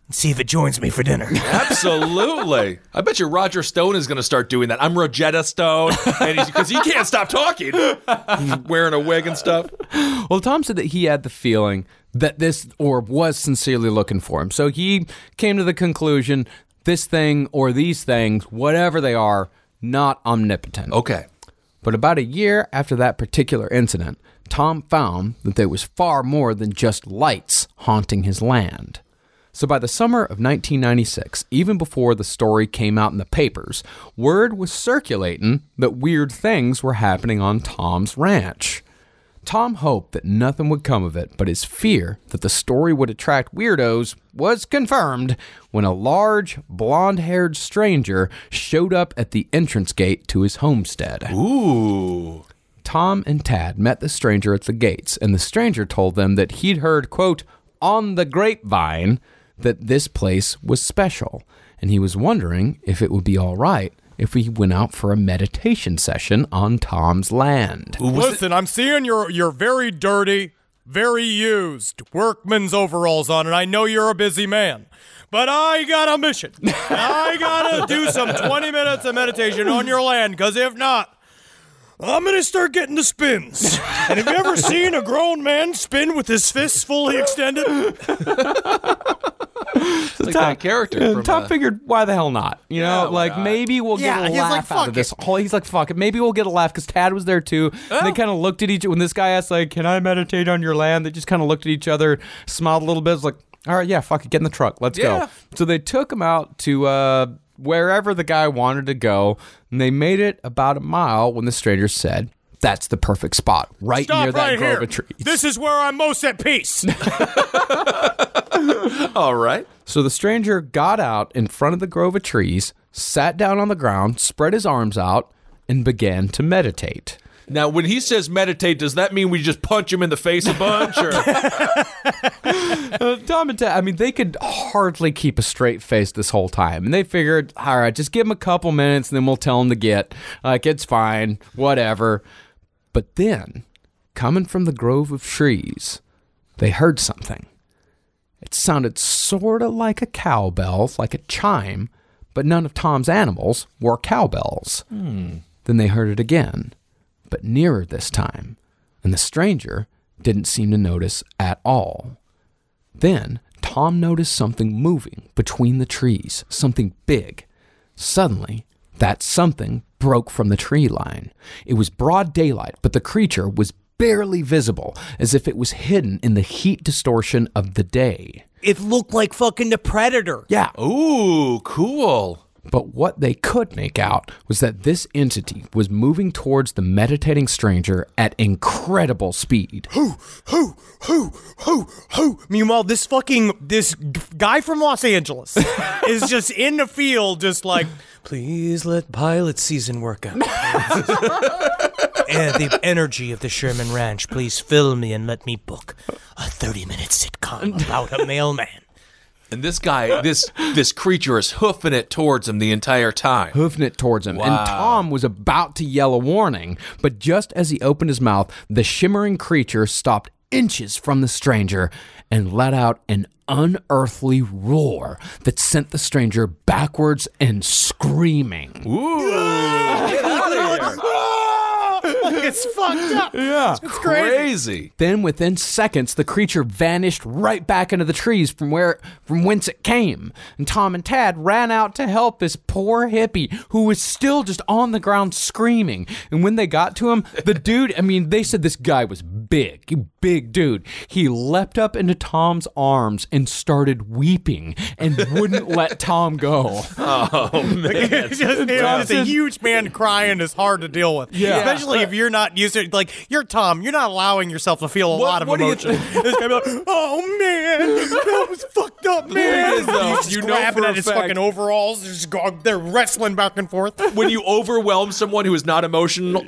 S3: and see if it joins me for dinner.
S4: Absolutely. I bet you Roger Stone is going to start doing that. I'm Rosetta Stone, because he can't stop talking. He's wearing a wig and stuff.
S5: Well, Tom said that he had the feeling that this orb was sincerely looking for him. So he came to the conclusion, this thing or these things, whatever they are, not omnipotent.
S4: Okay.
S5: But about a year after that particular incident, Tom found that there was far more than just lights haunting his land. So by the summer of 1996, even before the story came out in the papers, word was circulating that weird things were happening on Tom's ranch. Tom hoped that nothing would come of it, but his fear that the story would attract weirdos was confirmed when a large, blonde-haired stranger showed up at the entrance gate to his homestead.
S4: Ooh.
S5: Tom and Tad met the stranger at the gates, and the stranger told them that he'd heard, quote, on the grapevine, that this place was special, and he was wondering if it would be all right if we went out for a meditation session on Tom's land.
S3: Listen, I'm seeing you're very dirty, very used, workman's overalls on, and I know you're a busy man. But I got a mission. I gotta do some 20 minutes of meditation on your land, because if not, I'm gonna start getting the spins. And have you ever seen a grown man spin with his fists fully extended?
S4: It's like that character from...
S5: Tom figured, why the hell not? You know,
S4: why not?
S5: maybe we'll get a laugh out of this. He's like, fuck it. Maybe we'll get a laugh, because Tad was there too. And they kind of looked at each other. When this guy asked, like, can I meditate on your land? They just kind of looked at each other, smiled a little bit. It was like, all right, yeah, fuck it. Get in the truck. Let's go. So they took him out to wherever the guy wanted to go. And they made it about a mile when the stranger said, that's the perfect spot, right near that grove of trees.
S3: This is where I'm most at peace.
S4: All right.
S5: So the stranger got out in front of the grove of trees, sat down on the ground, spread his arms out, and began to meditate.
S4: Now, when he says meditate, does that mean we just punch him in the face a bunch? Or?
S5: Tom and Tad, I mean, they could hardly keep a straight face this whole time. And they figured, all right, just give him a couple minutes and then we'll tell him to get. Like, it's fine, whatever. But then, coming from the grove of trees, they heard something. It sounded sort of like a cowbell, like a chime, but none of Tom's animals wore cowbells. Then they heard it again, but nearer this time, and the stranger didn't seem to notice at all. Then Tom noticed something moving between the trees, something big. Suddenly, that something broke from the tree line. It was broad daylight, but the creature was barely visible, as if it was hidden in the heat distortion of the day.
S3: It looked like fucking the Predator.
S5: Yeah.
S4: Ooh, cool.
S5: But what they could make out was that this entity was moving towards the meditating stranger at incredible speed.
S3: Meanwhile, this guy from Los Angeles is just in the field, just like, please let pilot season work out. And the energy of the Sherman Ranch, please fill me and let me book a 30-minute sitcom about a mailman.
S4: And this guy, this creature is hoofing it towards him the entire time.
S5: Hoofing it towards him.
S4: Wow.
S5: And Tom was about to yell a warning, but just as he opened his mouth, the shimmering creature stopped inches from the stranger and let out an unearthly roar that sent the stranger backwards and screaming.
S4: Ooh. Get out of here.
S3: It's fucked up.
S5: Yeah.
S3: It's crazy.
S5: Then within seconds, the creature vanished right back into the trees from whence it came. And Tom and Tad ran out to help this poor hippie who was still just on the ground screaming. And when they got to him, the dude, I mean, they said this guy was big dude. He leapt up into Tom's arms and started weeping and wouldn't let Tom go.
S4: Oh, man.
S3: It's a huge man crying is hard to deal with.
S5: Yeah.
S3: Especially if you're not used to, like, you're Tom, you're not allowing yourself to feel a lot of emotion. It's gonna be like, oh man, that was fucking fucked up, man. He's just grabbing at his fucking overalls. They're wrestling back and forth.
S4: When you overwhelm someone who is not emotional,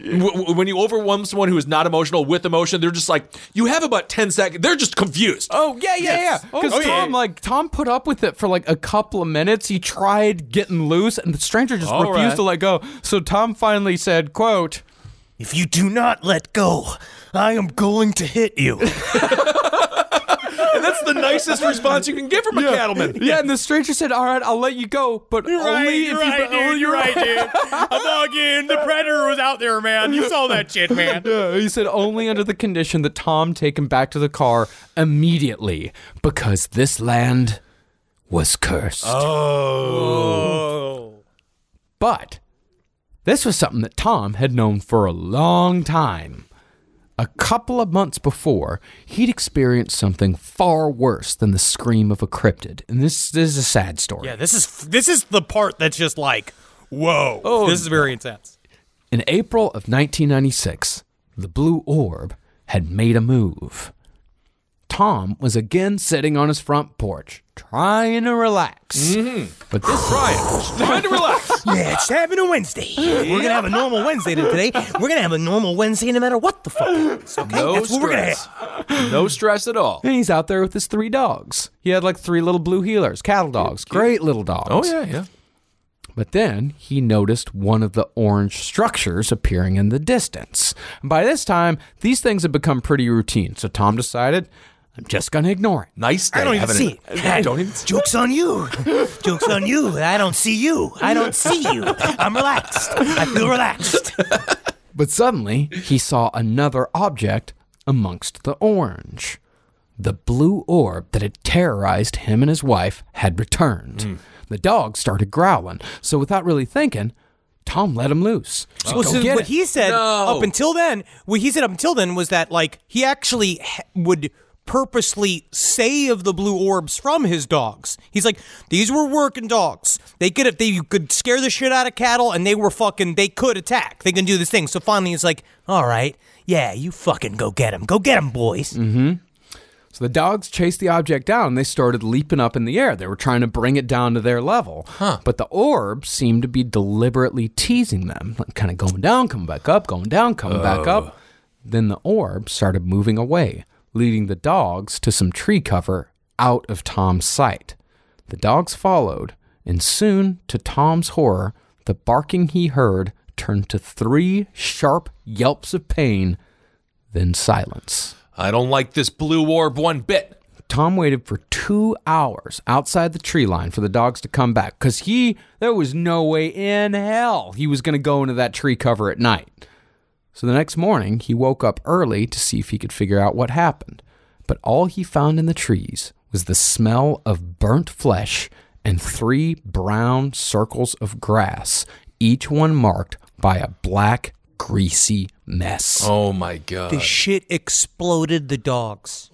S4: with emotion, they're just like, you have about 10 seconds. They're just confused.
S5: Oh, yeah. Because Tom put up with it for like a couple of minutes. He tried getting loose, and the stranger just refused to let go. So Tom finally said, quote,
S3: "If you do not let go, I am going to hit you."
S4: And that's the nicest response you can get from a cattleman.
S5: Yeah, and the stranger said, all right, I'll let you go, but only if
S3: You're right, dude. I'm logging. The predator was out there, man. You saw that shit, man.
S5: Yeah, he said only under the condition that Tom take him back to the car immediately, because this land was cursed.
S3: Oh.
S5: But this was something that Tom had known for a long time. A couple of months before, he'd experienced something far worse than the scream of a cryptid. And this is a sad story.
S3: Yeah, this is the part that's just like, whoa.
S5: Oh,
S3: this is very intense.
S5: In April of 1996, the Blue Orb had made a move. Tom was again sitting on his front porch, trying to relax. But this
S4: Trying to relax.
S3: Yeah, it's having a Wednesday. We're going to have a normal Wednesday today. We're going to have a normal Wednesday no matter what the fuck happens, okay?
S4: No
S3: That's what we're going to
S4: stress.
S3: have.
S4: No stress at all.
S5: And he's out there with his 3 dogs. He had like 3 little blue heelers, cattle dogs, great little dogs.
S4: Oh, yeah.
S5: But then he noticed one of the orange structures appearing in the distance. And by this time, these things had become pretty routine. So Tom decided, I'm just going to ignore it.
S4: Nice day.
S3: I don't even
S4: having
S3: see
S4: it.
S3: it.
S4: I don't even see
S3: Joke's on you. Joke's on you. I don't see you. I don't see you. I'm relaxed. I feel relaxed.
S5: But suddenly, he saw another object amongst the orange. The blue orb that had terrorized him and his wife had returned. The dog started growling, so without really thinking, Tom let him loose.
S3: Well, so what he said
S4: No.
S3: up until then, was that like he actually would purposely save the blue orbs from his dogs. He's like, these were working dogs. They could scare the shit out of cattle, and they could attack. They can do this thing. So finally, he's like, all right, yeah, you fucking go get them, boys.
S5: So the dogs chased the object down, and they started leaping up in the air. They were trying to bring it down to their level. But the orb seemed to be deliberately teasing them, like kind of going down, coming back up, going down, coming back up. Then the orb started moving away, leading the dogs to some tree cover out of Tom's sight. The dogs followed, and soon, to Tom's horror, the barking he heard turned to 3 sharp yelps of pain, then silence.
S4: I don't like this blue orb one bit.
S5: Tom waited for 2 hours outside the tree line for the dogs to come back, because there was no way in hell he was going to go into that tree cover at night. So the next morning, he woke up early to see if he could figure out what happened. But all he found in the trees was the smell of burnt flesh and 3 brown circles of grass, each one marked by a black, greasy mess.
S4: Oh, my God.
S3: The shit exploded the dogs.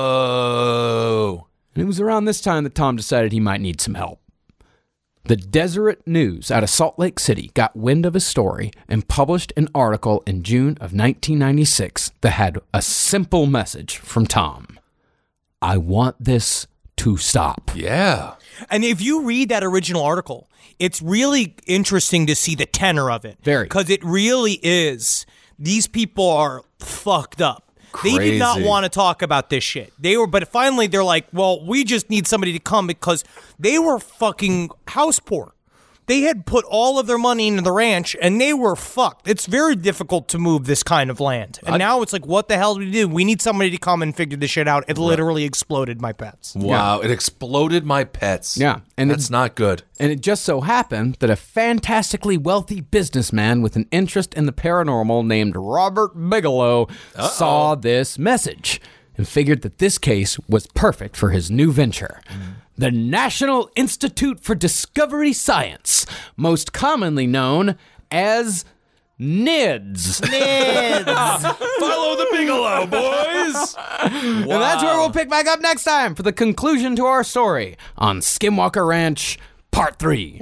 S4: Whoa.
S5: And it was around this time that Tom decided he might need some help. The Deseret News out of Salt Lake City got wind of his story and published an article in June of 1996 that had a simple message from Tom. I want this to stop.
S4: Yeah.
S3: And if you read that original article, it's really interesting to see the tenor of it.
S5: Very.
S3: Because it really is. These people are fucked up. They did not
S4: Crazy.
S3: want to talk about this shit. But finally they're like, well, we just need somebody to come, because they were fucking house poor. They had put all of their money into the ranch, and they were fucked. It's very difficult to move this kind of land. And now it's like, what the hell do we do? We need somebody to come and figure this shit out. It literally exploded my pets.
S4: Wow. It exploded my pets.
S5: Yeah, and
S4: That's not good.
S5: And it just so happened that a fantastically wealthy businessman with an interest in the paranormal named Robert Bigelow saw this message and figured that this case was perfect for his new venture. The National Institute for Discovery Science, most commonly known as NIDS.
S4: Follow the Bigelow, boys.
S5: And that's where we'll pick back up next time for the conclusion to our story on Skinwalker Ranch Part 3.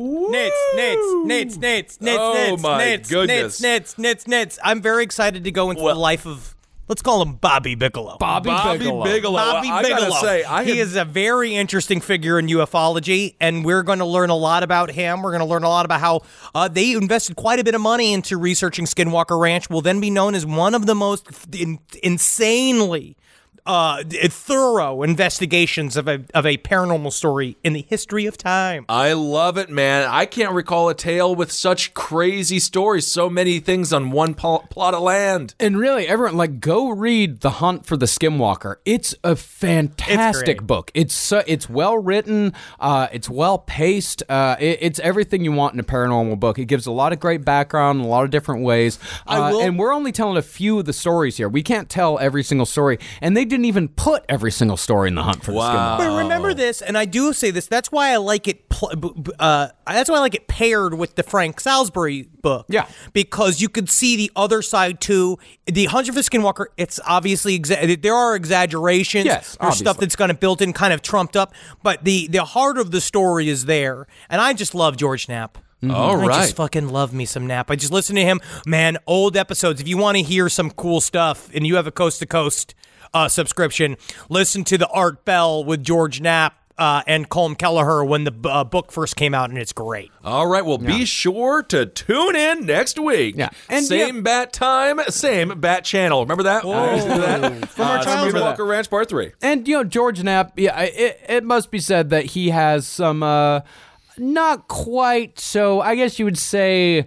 S3: Nits.
S4: Oh, my goodness.
S3: Nits. I'm very excited to go into the life of, let's call him Bobby Bigelow.
S4: Bobby Bigelow.
S3: Bobby
S4: I
S3: Bigelow.
S4: gotta say,
S3: he is a very interesting figure in ufology, and we're going to learn a lot about him. We're going to learn a lot about how they invested quite a bit of money into researching Skinwalker Ranch. Will then be known as one of the most insanely thorough investigations of a paranormal story in the history of time.
S4: I love it, man. I can't recall a tale with such crazy stories, so many things on one plot of land.
S5: And really, everyone, go read The Hunt for the Skinwalker. It's a fantastic book. It's well written. It's well paced. It's everything you want in a paranormal book. It gives a lot of great background in a lot of different ways. And we're only telling a few of the stories here. We can't tell every single story. And they didn't even put every single story in The Hunt for the Skinwalker.
S3: But remember this, and I do say this, that's why I like it paired with the Frank Salisbury book.
S5: Yeah.
S3: Because you could see the other side too. The Hunt for the Skinwalker, it's obviously, there are exaggerations.
S5: Yes,
S3: There's stuff that's kind of built in, kind of trumped up. But the heart of the story is there. And I just love George Knapp.
S4: All right.
S3: I just fucking love me some Knapp. I just listen to him. Man, old episodes. If you want to hear some cool stuff and you have a Coast to Coast subscription, listen to the Art Bell with George Knapp and Colm Kelleher when the book first came out, and it's great.
S4: All right, well, be sure to tune in next week.
S5: Yeah. And
S4: same bat time, same bat channel. Remember that?
S3: From our childhood.
S4: Skinwalker Ranch Part 3.
S5: And, George Knapp, it must be said that he has some, not quite so, I guess you would say,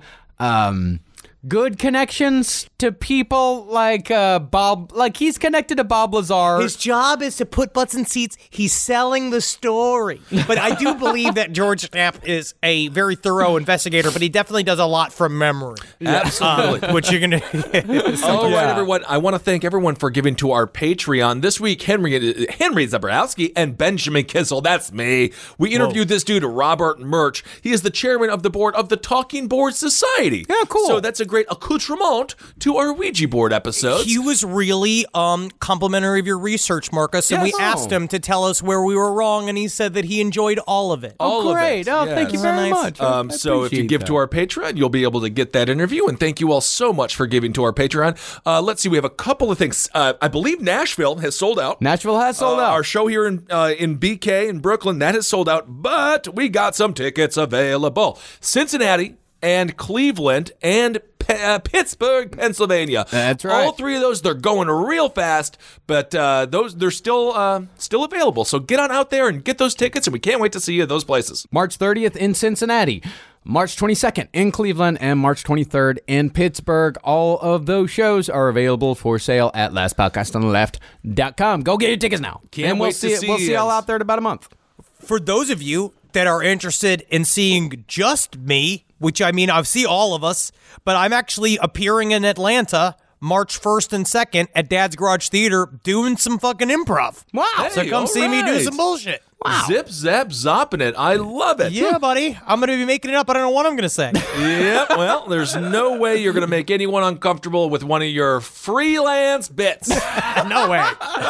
S5: good connections to people like Bob. Like, he's connected to Bob Lazar.
S3: His job is to put butts in seats. He's selling the story. But I do believe that George Knapp is a very thorough investigator, but he definitely does a lot from memory.
S4: Absolutely.
S3: Which you're going to...
S4: All right, everyone. I want to thank everyone for giving to our Patreon. This week, Henry Zabrowski and Benjamin Kissel, that's me. We interviewed this dude, Robert Murch. He is the chairman of the board of the Talking Board Society.
S5: Yeah, cool.
S4: So that's a great accoutrement to our Ouija board episodes.
S3: He was really complimentary of your research, Marcus, and we asked him to tell us where we were wrong, and he said that he enjoyed all of it.
S4: All
S5: great.
S4: of it.
S5: Oh, thank you very much.
S4: So if you give to our Patreon, you'll be able to get that interview, and thank you all so much for giving to our Patreon. Let's see, we have a couple of things. I believe Nashville has sold out.
S5: Nashville has sold out.
S4: Our show here in BK in Brooklyn, that has sold out, but we got some tickets available. Cincinnati and Cleveland and Pittsburgh, Pennsylvania.
S5: That's right.
S4: All three of those, they're going real fast, but they're still available. So get on out there and get those tickets, and we can't wait to see you at those places.
S5: March 30th in Cincinnati, March 22nd in Cleveland, and March 23rd in Pittsburgh. All of those shows are available for sale at lastpodcastonleft.com. Go get your tickets now.
S4: Can't wait to see
S5: We'll see
S4: you.
S5: y'all out there in about a month.
S3: For those of you that are interested in seeing just me, which I mean, I've seen all of us, but I'm actually appearing in Atlanta March 1st and 2nd at Dad's Garage Theater doing some fucking improv.
S5: Wow.
S3: So come
S4: all
S3: see me do
S4: right.
S3: some bullshit.
S5: Wow.
S4: Zip, zap, zopping it. I love it.
S3: Yeah, buddy. I'm going to be making it up. I don't know what I'm going to say.
S4: Yep. Well, there's no way you're going to make anyone uncomfortable with one of your freelance bits.
S3: No way.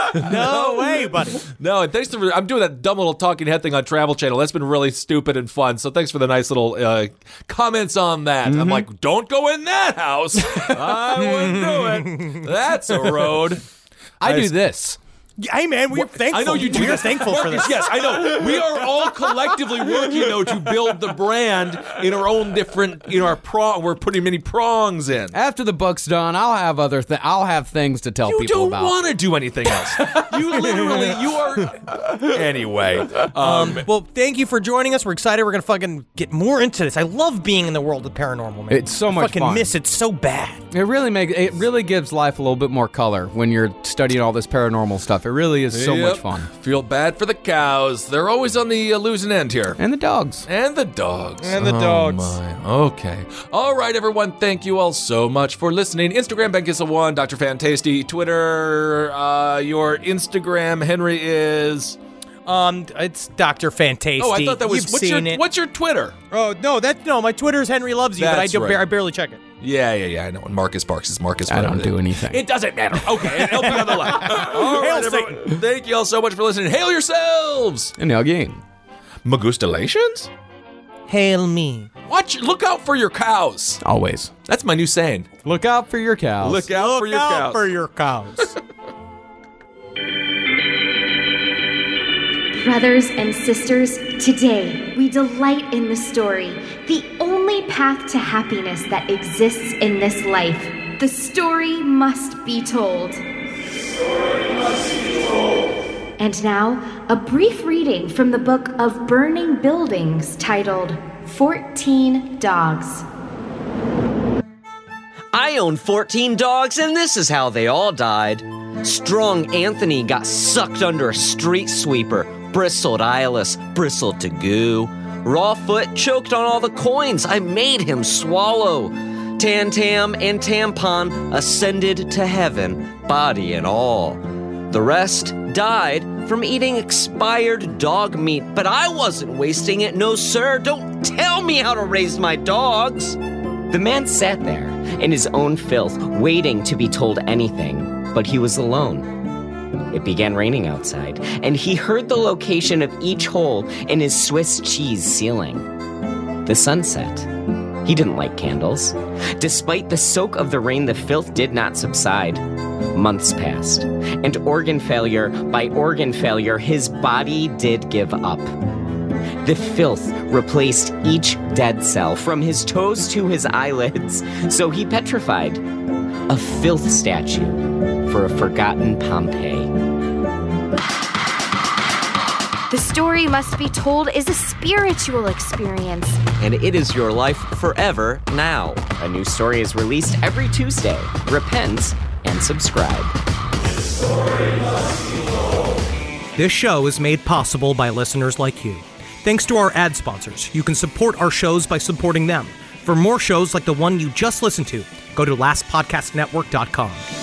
S3: No way, buddy.
S4: No, and thanks for I'm doing that dumb little talking head thing on Travel Channel. That's been really stupid and fun. So thanks for the nice little comments on that. I'm like, don't go in that house. I wouldn't do it. That's a road.
S5: I do this.
S3: Hey, man, we're thankful.
S4: I know you do.
S3: We're
S4: this.
S3: thankful for
S4: Marcus,
S3: this.
S4: Yes, I know. We are all collectively working though to build the brand in our own different. We're putting many prongs in.
S5: After the book's done, I'll have I'll have things to tell
S4: You
S5: people
S4: don't
S5: about.
S4: want to do anything else. You are. Anyway.
S3: Well, thank you for joining us. We're excited. We're going to fucking get more into this. I love being in the world of paranormal, man.
S5: It's so much
S3: I fucking
S5: fun.
S3: miss it so bad.
S5: It really gives life a little bit more color when you're studying all this paranormal stuff. It really is so much fun.
S4: Feel bad for the cows. They're always on the losing end here.
S5: And the dogs.
S4: And the dogs.
S3: And the dogs.
S4: My. Okay. All right, everyone. Thank you all so much for listening. Instagram, BenKissel1, Dr. Fantasty. Twitter, your Instagram, Henry, is...
S3: It's Dr. Fantasty.
S4: Oh, I thought that was...
S3: You've seen it.
S4: What's your Twitter?
S3: Oh, no, my Twitter's Henry Loves You,
S4: That's
S3: but
S4: right.
S3: I barely check it.
S4: Yeah, I know. When Marcus barks, it's Marcus.
S5: I don't do anything.
S4: It doesn't matter. Okay, and help me on the left. All right, everyone. Thank you all so much for listening. Hail yourselves!
S5: And again.
S4: Magustalations?
S3: Hail me.
S4: Look out for your cows.
S5: Always.
S4: That's my new saying.
S5: Look out for your cows.
S4: Look out for your cows.
S3: for your cows.
S7: Brothers and sisters, today we delight in the story, the only path to happiness that exists in this life. The story must be told. And now, a brief reading from the book of Burning Buildings titled 14 Dogs.
S8: I own 14 dogs, and this is how they all died. Strong Anthony got sucked under a street sweeper. Bristled Eyeless bristled to goo. Rawfoot choked on all the coins I made him swallow. Tam and Tampon ascended to heaven, body and all. The rest died from eating expired dog meat, but I wasn't wasting it, no sir. Don't tell me how to raise my dogs.
S9: The man sat there in his own filth, waiting to be told anything, but he was alone. It began raining outside, and he heard the location of each hole in his Swiss cheese ceiling. The sun set. He didn't light candles. Despite the soak of the rain, the filth did not subside. Months passed, and organ failure by organ failure, his body did give up. The filth replaced each dead cell, from his toes to his eyelids, so he petrified a filth statue for a forgotten Pompeii.
S7: The Story Must Be Told is a spiritual experience.
S8: And it is your life forever now.
S9: A new story is released every Tuesday. Repent and subscribe.
S3: This show is made possible by listeners like you. Thanks to our ad sponsors, you can support our shows by supporting them. For more shows like the one you just listened to, go to lastpodcastnetwork.com.